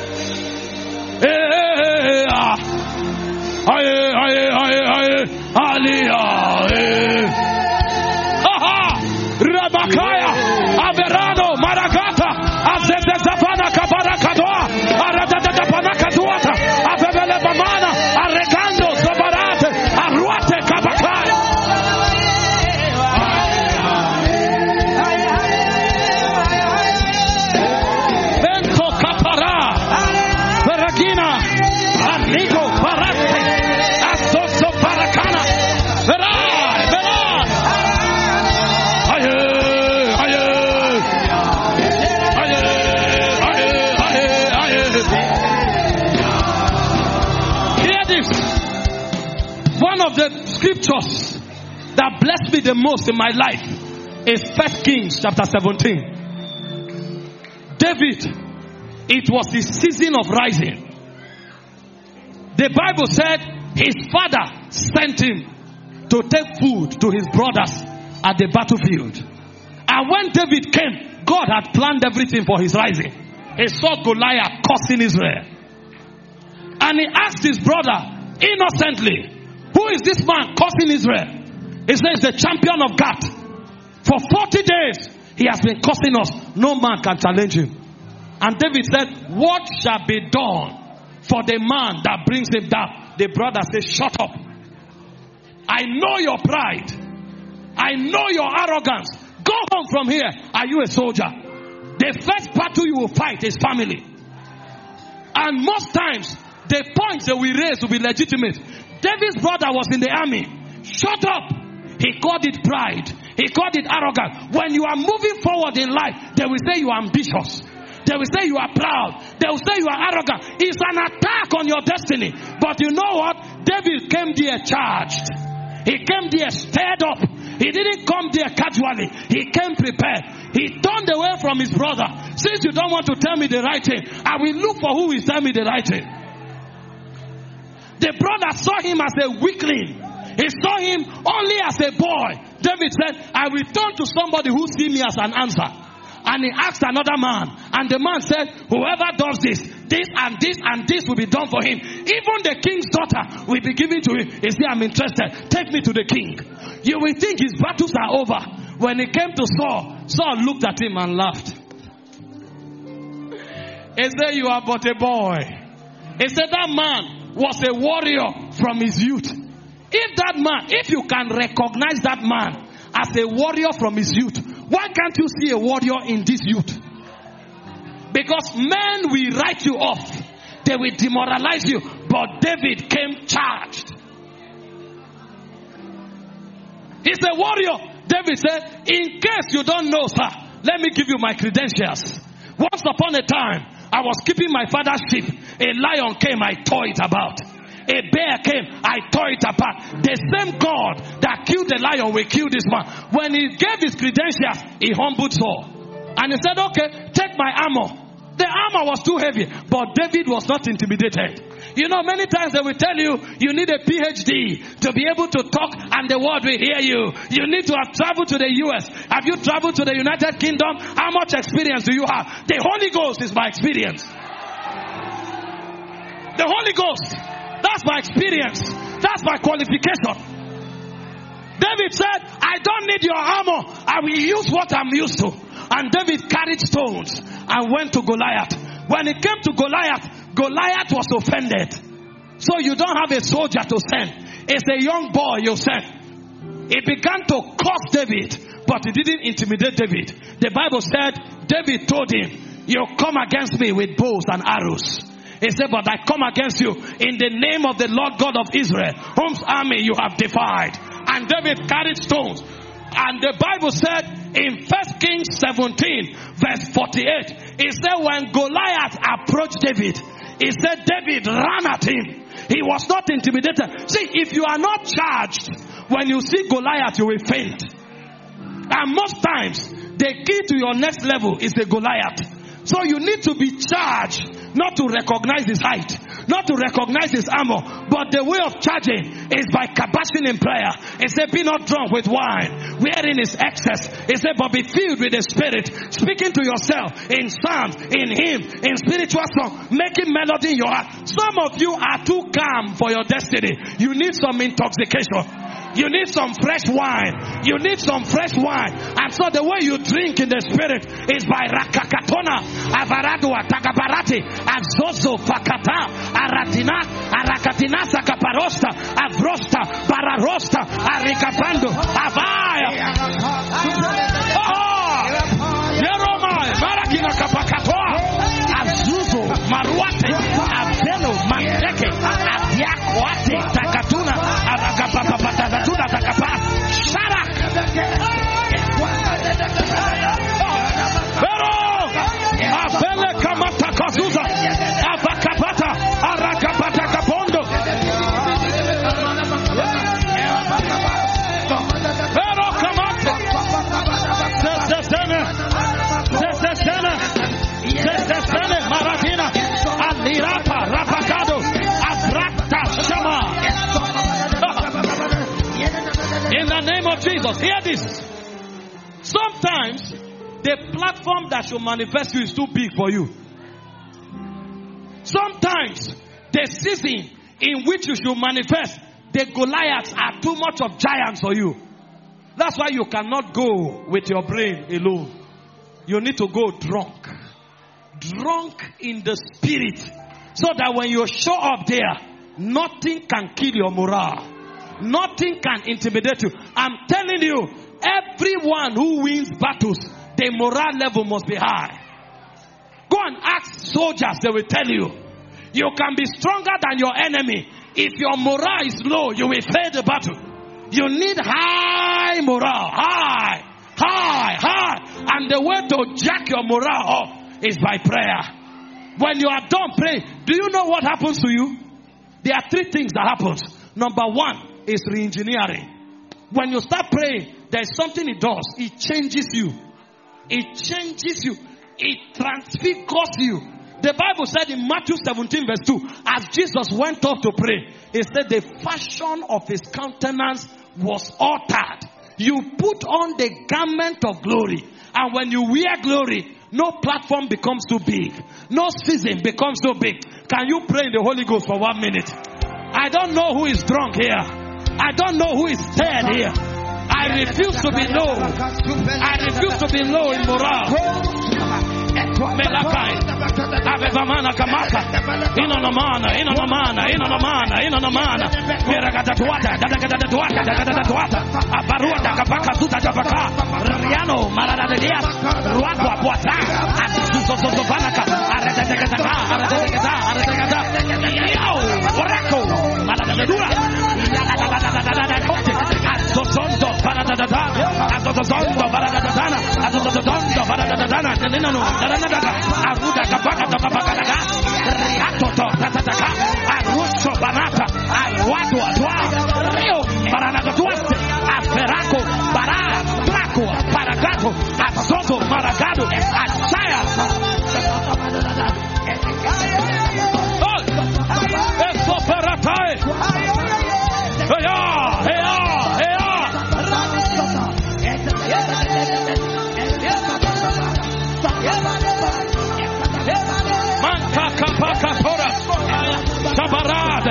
hey, uh, aye, aye, aye, aye, Aliyah, hey, ha ha, Rabakaya, Averano, Maragata. Azezezapana kabarakadoa, aradadapana kaduata, avevele bamana, aregando zabarate, aruate kabakaya. Bento kapara, veragina, arrigo barate, asoso barakana, verai, verai. Aye. One of the scriptures that blessed me the most in my life is First Kings chapter seventeen. David, it was his season of rising. The Bible said His father sent him to take food to his brothers at the battlefield. And when David came, God had planned everything for his rising. He saw Goliath cursing Israel. And he asked his brother innocently, who is this man cursing Israel? He says, the champion of Gath. For forty days, he has been cursing us. No man can challenge him. And David said, what shall be done for the man that brings him down? The brother says, shut up. I know your pride. I know your arrogance. Go home from here. Are you a soldier? The first battle you will fight is family. And most times, the points that we raise will be legitimate. David's brother was in the army. Shut up. He called it pride. He called it arrogance. When you are moving forward in life, they will say you are ambitious. They will say you are proud. They will say you are arrogant. It's an attack on your destiny. But you know what? David came there charged. He came there stirred up. He didn't come there casually. He came prepared. He turned away from his brother. Since you don't want to tell me the right thing, I will look for who will tell me the right thing. The brother saw him as a weakling. He saw him only as a boy. David said, I will turn to somebody who sees me as an answer. And he asked another man. And the man said, whoever does this, this and this and this will be done for him. Even the king's daughter will be given to him. He said, I'm interested. Take me to the king. You will think his battles are over. When he came to Saul, Saul looked at him and laughed. He said, you are but a boy. He said, that man was a warrior from his youth. If that man, if you can recognize that man as a warrior from his youth, why can't you see a warrior in this youth? Because men will write you off. They will demoralize you. But David came charged. He's a warrior. David said, in case you don't know, sir, let me give you my credentials. Once upon a time, I was keeping my father's sheep. A lion came, I tore it about. A bear came, I tore it apart. The same God that killed the lion will kill this man. When he gave his credentials, he humbled Saul. And he said, okay, take my armor. The armor was too heavy, but David was not intimidated. You know, many times they will tell you, you need a P H D to be able to talk and the world will hear you. You need to have traveled to the U S. Have you traveled to the United Kingdom? How much experience do you have? The Holy Ghost is my experience. The Holy Ghost. That's my experience. That's my qualification. David said, I don't need your armor. I will use what I'm used to. And David carried stones and went to Goliath. When he came to Goliath, Goliath was offended. So you don't have a soldier to send. It's a young boy you send. He began to curse David, but he didn't intimidate David. The Bible said, David told him, you come against me with bows and arrows. He said, but I come against you in the name of the Lord God of Israel, whose army you have defied. And David carried stones. And the Bible said in First Kings seventeen, verse forty-eight, it said when Goliath approached David, he said David ran at him. He was not intimidated. See, if you are not charged, when you see Goliath, you will faint. And most times, the key to your next level is the Goliath. So you need to be charged, not to recognize his height, not to recognize his armor, but the way of charging is by kabashing in prayer. He said, be not drunk with wine, wherein is excess. He said, but be filled with the Spirit, speaking to yourself in psalms, in hymn, in spiritual song, making melody in your heart. Some of you are too calm for your destiny. You need some intoxication. You need some fresh wine. You need some fresh wine. And so the way you drink in the Spirit is by Rakakatona, Avaradua, Tagabarati, Azozo, Fakata, Aratina, Arakatina, Sakaparosta, Avrosta, Bararosta, Arikapando, Avaya. Oh! Yeromai, Marakina Kapakatoa, Azuzo, Maruate, Abelo, Manteke, Abiakwate, Takatuna, Arakapapata. Sharak. Pero Abele Kamata Kazuza Abakapata Arakapata Kapondo. Pero Jesus, hear this. Sometimes the platform that should manifest you is too big for you. Sometimes the season in which you should manifest, the Goliaths are too much of giants for you. That's why you cannot go with your brain alone. You need to go drunk. Drunk in the spirit. So that when you show up there, nothing can kill your morale. Nothing can intimidate you. I'm telling you, everyone who wins battles, their morale level must be high. Go and ask soldiers, they will tell you. You can be stronger than your enemy. If your morale is low, you will fail the battle. You need high morale. High, high, high. And the way to jack your morale up is by prayer. When you are done praying, do you know what happens to you? There are three things that happens. Number one is re-engineering. When you start praying, there is something it does. It changes you. It changes you. It transfigures you. The Bible said in Matthew seventeen verse two, as Jesus went up to pray, it said the fashion of his countenance was altered. You put on the garment of glory. And when you wear glory, no platform becomes too big. No season becomes too big. Can you pray in the Holy Ghost for one minute? I don't know who is drunk here. I don't know who is scared here. I refuse to be low. I refuse to be low in morale. Melakai, Avevamana Kamaka, Inonomana, Inonomana, Inonomana, Inonomana, Miragatuata, Dadagatuata, Dadagatuata, Aparuata, Kapaka, Tuta Japaka, Riano, Maradadias, Ruakwa, Puata, and Susosobanaka, Aradagata, Aradagata, Aradagata, Yao, Oraco, Maradadura, Azozondo, Paradadana, Azozondo, Paradadana, Azozondo, Paradadana, Tenino, Aruda Kabaka, Tabaka, Riatoto, Tataka, Aruso Banata, Aruato, Atua, Rio, Paranagatuaste, Aferaco, Bara, Braco, Paragato, Azoto, Maragado, Asaya. Oh, Eso Paratai. Hey, ah, hey, ah, hey, ah. Kapaka Tora Sabarad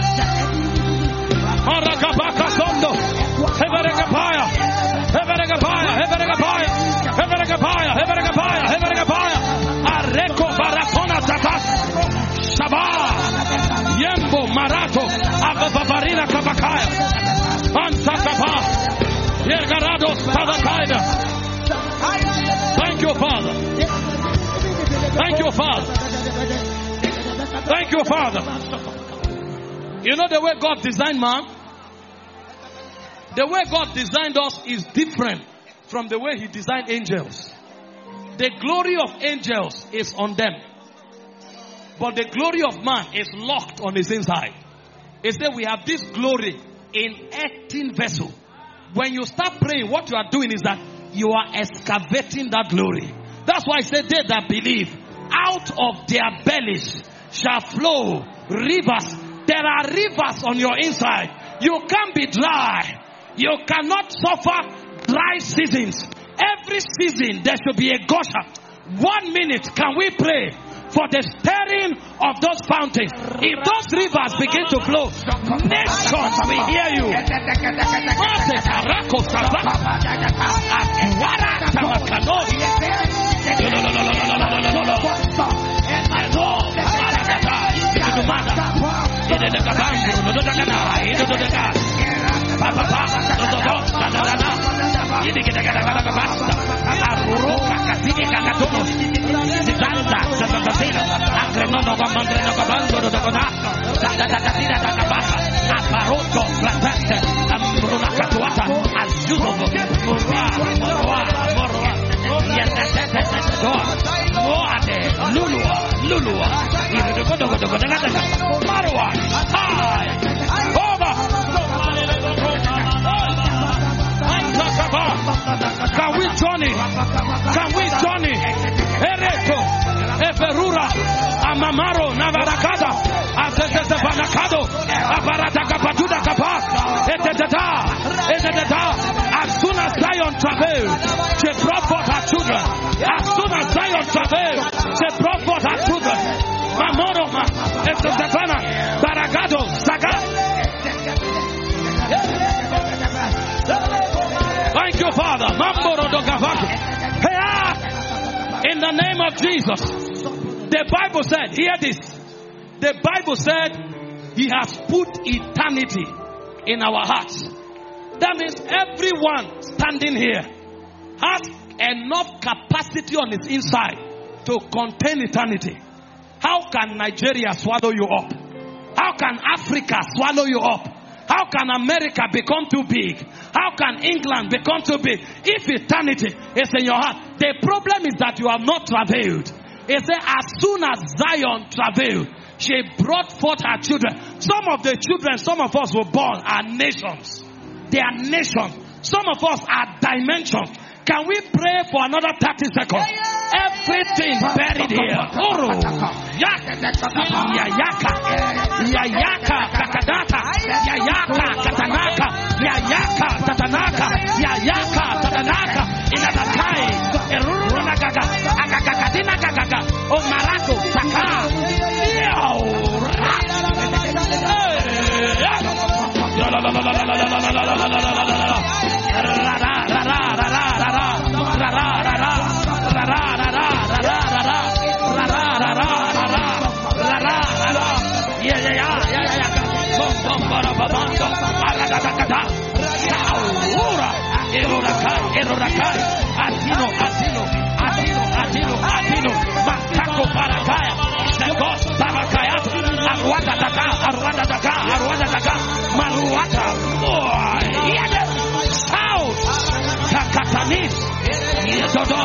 Maragabaka Sondo Heberegapaya Heberegapaya Heberegapaya Heberegapaya Heberegapaya Heberegapaya Areko Baratona Tatas Sabah Yembo Marato Ababarina Kabakaya Ansakapa Yergarados Tabakaida. Thank you, Father. Thank you, Father. Thank you, Father. You know the way God designed man? The way God designed us is different from the way He designed angels. The glory of angels is on them, but the glory of man is locked on his inside. It's that we have this glory in earthen vessel. When you start praying, what you are doing is that you are excavating that glory. That's why I said they that believe, out of their bellies shall flow rivers. There are rivers on your inside. You can't be dry. You cannot suffer dry seasons. Every season there should be a gusher. One minute, can we pray for the stirring of those fountains? If those rivers begin to flow, nations will hear you. Can we journey? Can we journey? Ereto, Eferura, Amamaro, Navarakada, Azete Banacado, Abarata Capatuda Capa, Eteta, Eteta, was travailed. She brought forth her children. Mamoroma, Estefana, Baragado, Saga. Thank you, Father. Mamboro Dogavaki. In the name of Jesus. The Bible said, hear this. The Bible said, He has put eternity in our hearts. That means everyone standing here has enough capacity on its inside to contain eternity. How can Nigeria swallow you up? How can Africa swallow you up? How can America become too big? How can England become too big? If eternity is in your heart, the problem is that you have not travailed. It said, as soon as Zion travailed, she brought forth her children. Some of the children, some of us were born, are nations. They are nations. Some of us are dimensions. Can we pray for another thirty seconds? Everything buried here. Oro. Yayaka. Yayaka. Katanaka. Yayaka. Katanaka. Yayaka. Katanaka. Yayaka. Katanaka. Inatakai. Erunagaga. Agagagatina gagaga. O Marako. Saka. Atino, Atino, Atino, Atino, Atino, Matako Parakaya, Sekos Parakaya, Arwada Daka, Arwada Daka, Arwada Daka, Maruata, South, Takatanis, Yedodo.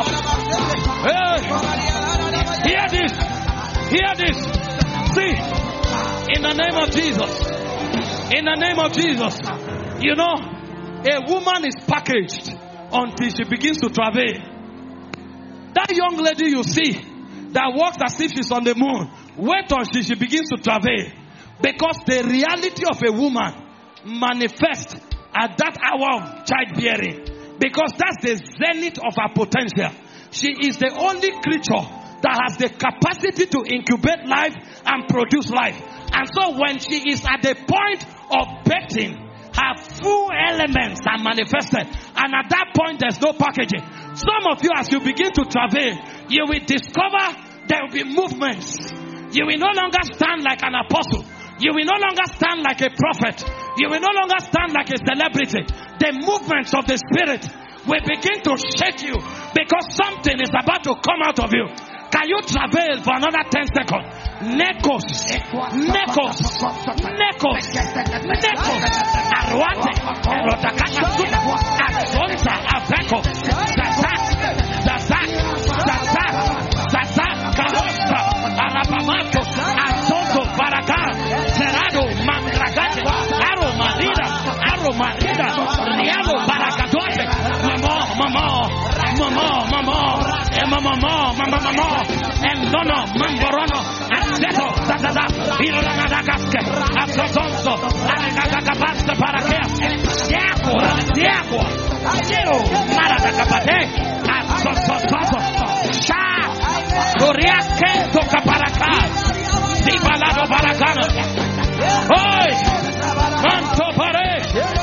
Hear this, hear this. See, in the name of Jesus, in the name of Jesus, you know, a woman is packaged until she begins to travail. That young lady you see that walks as if she's on the moon, wait until she begins to travail. Because the reality of a woman manifests at that hour of childbearing. Because that's the zenith of her potential. She is the only creature that has the capacity to incubate life and produce life. And so when she is at the point of birthing, her full elements are manifested. And at that point, there's no packaging. Some of you, as you begin to travail, you will discover there will be movements. You will no longer stand like an apostle. You will no longer stand like a prophet. You will no longer stand like a celebrity. The movements of the Spirit will begin to shake you because something is about to come out of you. Can you travail for another ten seconds? Nekos, Nekos, Nekos, Nekos, Arwate, Erotakata, Azonta, Aveco, Zazak, Zazak, Zazak, Zazak, Karosta, Arabamato, Azonto, Barakan, Cerado, Mandragate, Aro Marida, Aro Marida, Rialo, Baracatote, Mamo, Mamo, Mamo, Mamo, Mamo, Mamo, Mamo, and Dono, Mamborono, and Zeto, Zadada, Iranagaske, Afrozonzo, Anagagabasta Parakea, Diaco, Diaco, Zero, Maradacapate, Azozozo, Sha, Coriaque, Tocaparaka, Zibalado Baracano, Oi, Manto Pare,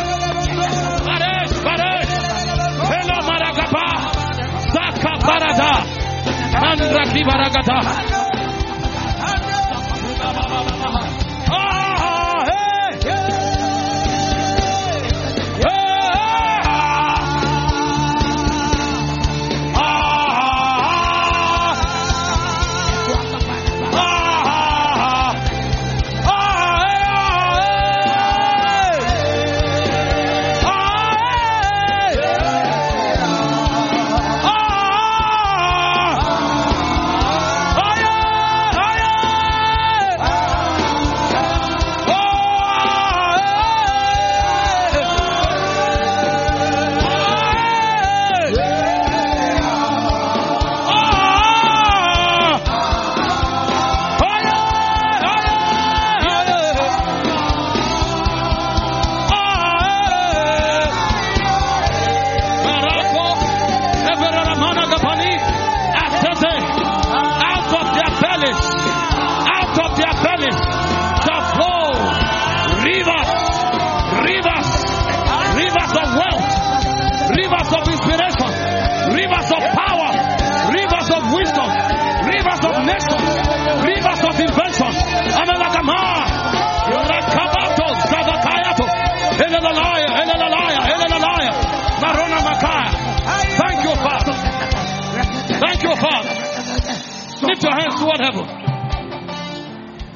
Pares, Pares, Hello Maragapa, Zaka Parada. Mandraki Baragata. Ah, hey. Ah, Oh, yeah.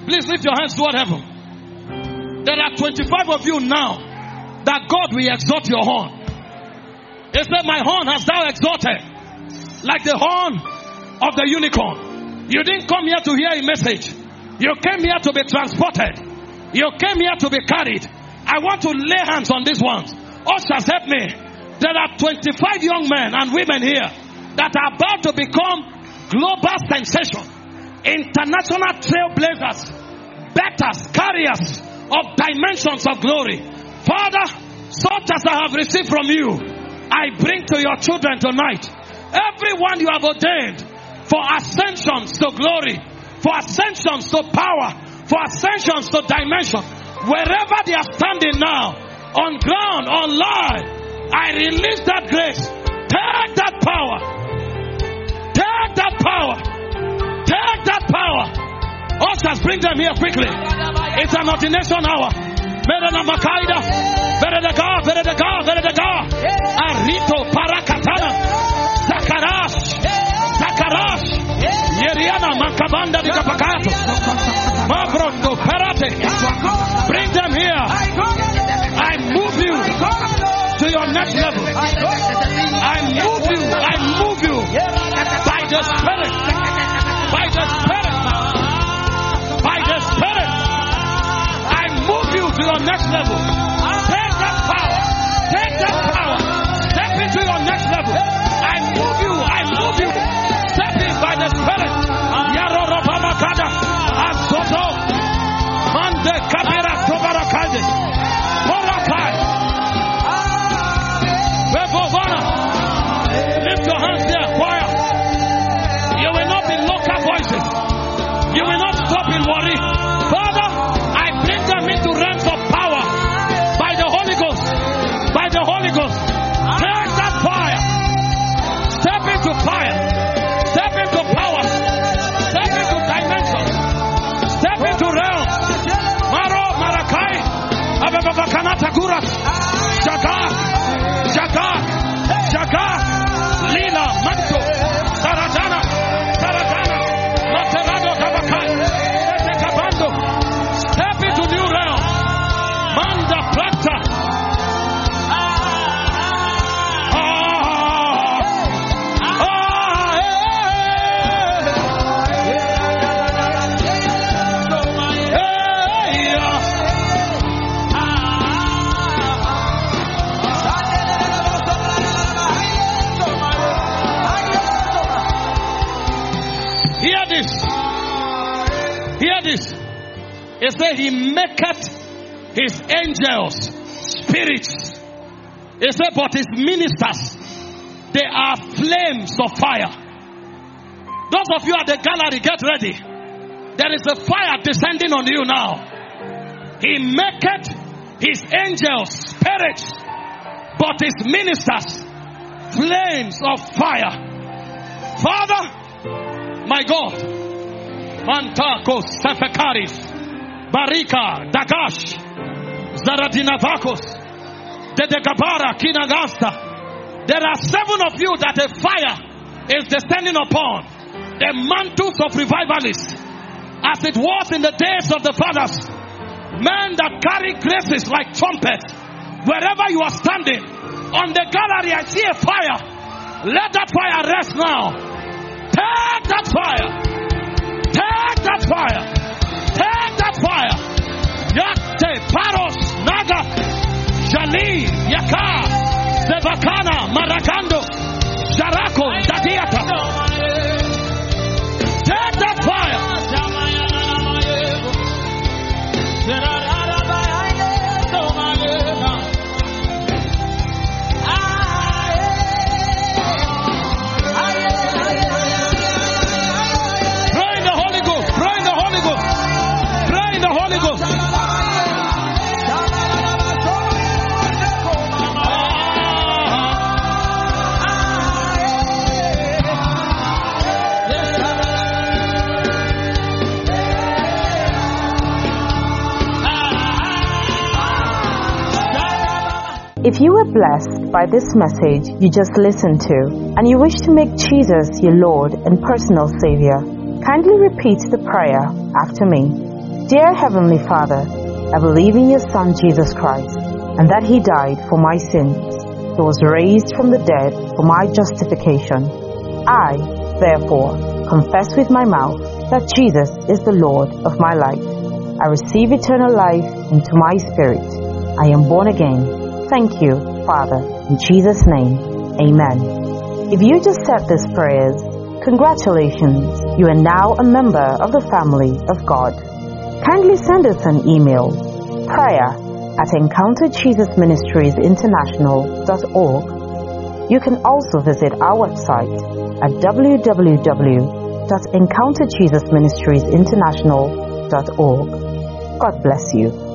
Please lift your hands toward heaven. There are twenty-five of you now that God will exalt your horn. He said, my horn hast thou exalted like the horn of the unicorn. You didn't come here to hear a message. You came here to be transported. You came here to be carried. I want to lay hands on these ones. Ushers, help me. There are twenty-five young men and women here that are about to become global sensation, international trailblazers, betters, carriers of dimensions of glory. Father, such as I have received from you, I bring to your children tonight. Everyone you have ordained for ascensions to glory, for ascensions to power, for ascensions to dimension, wherever they are standing now, on ground, on live, I release that grace. Take that power. Take that power. Take that power. Ushers, bring them here quickly. It's an ordination hour. Verena Makaida, Veredega, Veredega, Veredega, Arito Parakatana, Zakarash, Zakarash, Yeriana Makabanda de Capakato, Mabrondo Parate. Bring them here. I move you to your next level. I move you, I move you by the Spirit, by the Spirit, by the Spirit. I move you to your next level. Take that power, take that power, step into your next level. I move you, I move you, step in by the Spirit. Yaro Rabamakada, Asoto, Mande Kabira Tobarakade, Porakai, Webovana. Lift your hands there, choir. You will not be local voices. You will not stop in worry. Father, I bring them into realms of power by the Holy Ghost. By the Holy Ghost. Take that fire. Step into fire. Step into power. Step into dimensions. Step into realms. Maro Marakai. Ababakanata Gurat. Jaga. Jaga. Jaga. Lila Manto. Saradana. Saradana. Materado Kabakai. Tekabando. Step into new realm. Manda Plata. Ah. Ah. Hear this. Hear this. He said he maketh his angels spirits. He said, but his ministers, they are flames of fire. Those of you at the gallery, get ready. There is a fire descending on you now. He maketh his angels spirits, but his ministers flames of fire. Father, my God, Mantako Sefekaris, Barika, Dagash, Zaradinavakos, Dedegabara, Kinagasta. There are seven of you that a fire is descending upon. The mantles of revivalists, as it was in the days of the fathers. Men that carry graces like trumpets. Wherever you are standing, on the gallery I see a fire. Let that fire rest now. Take that fire. Take that fire. Take that fire. Yakte, Paros, Naga, Jali, Yaka, Sevakana, Marakando, Jarako, Dadiata. Take that fire. If you were blessed by this message you just listened to, and you wish to make Jesus your Lord and personal Savior, kindly repeat the prayer after me. Dear Heavenly Father, I believe in your Son Jesus Christ, and that he died for my sins. He was raised from the dead for my justification. I, therefore, confess with my mouth that Jesus is the Lord of my life. I receive eternal life into my spirit. I am born again. Thank you, Father, in Jesus' name. Amen. If you just said these prayers, congratulations, you are now a member of the family of God. Kindly send us an email, prayer at encounter jesus ministries international dot org. You can also visit our website at w w w dot encounter jesus ministries international dot org. God bless you.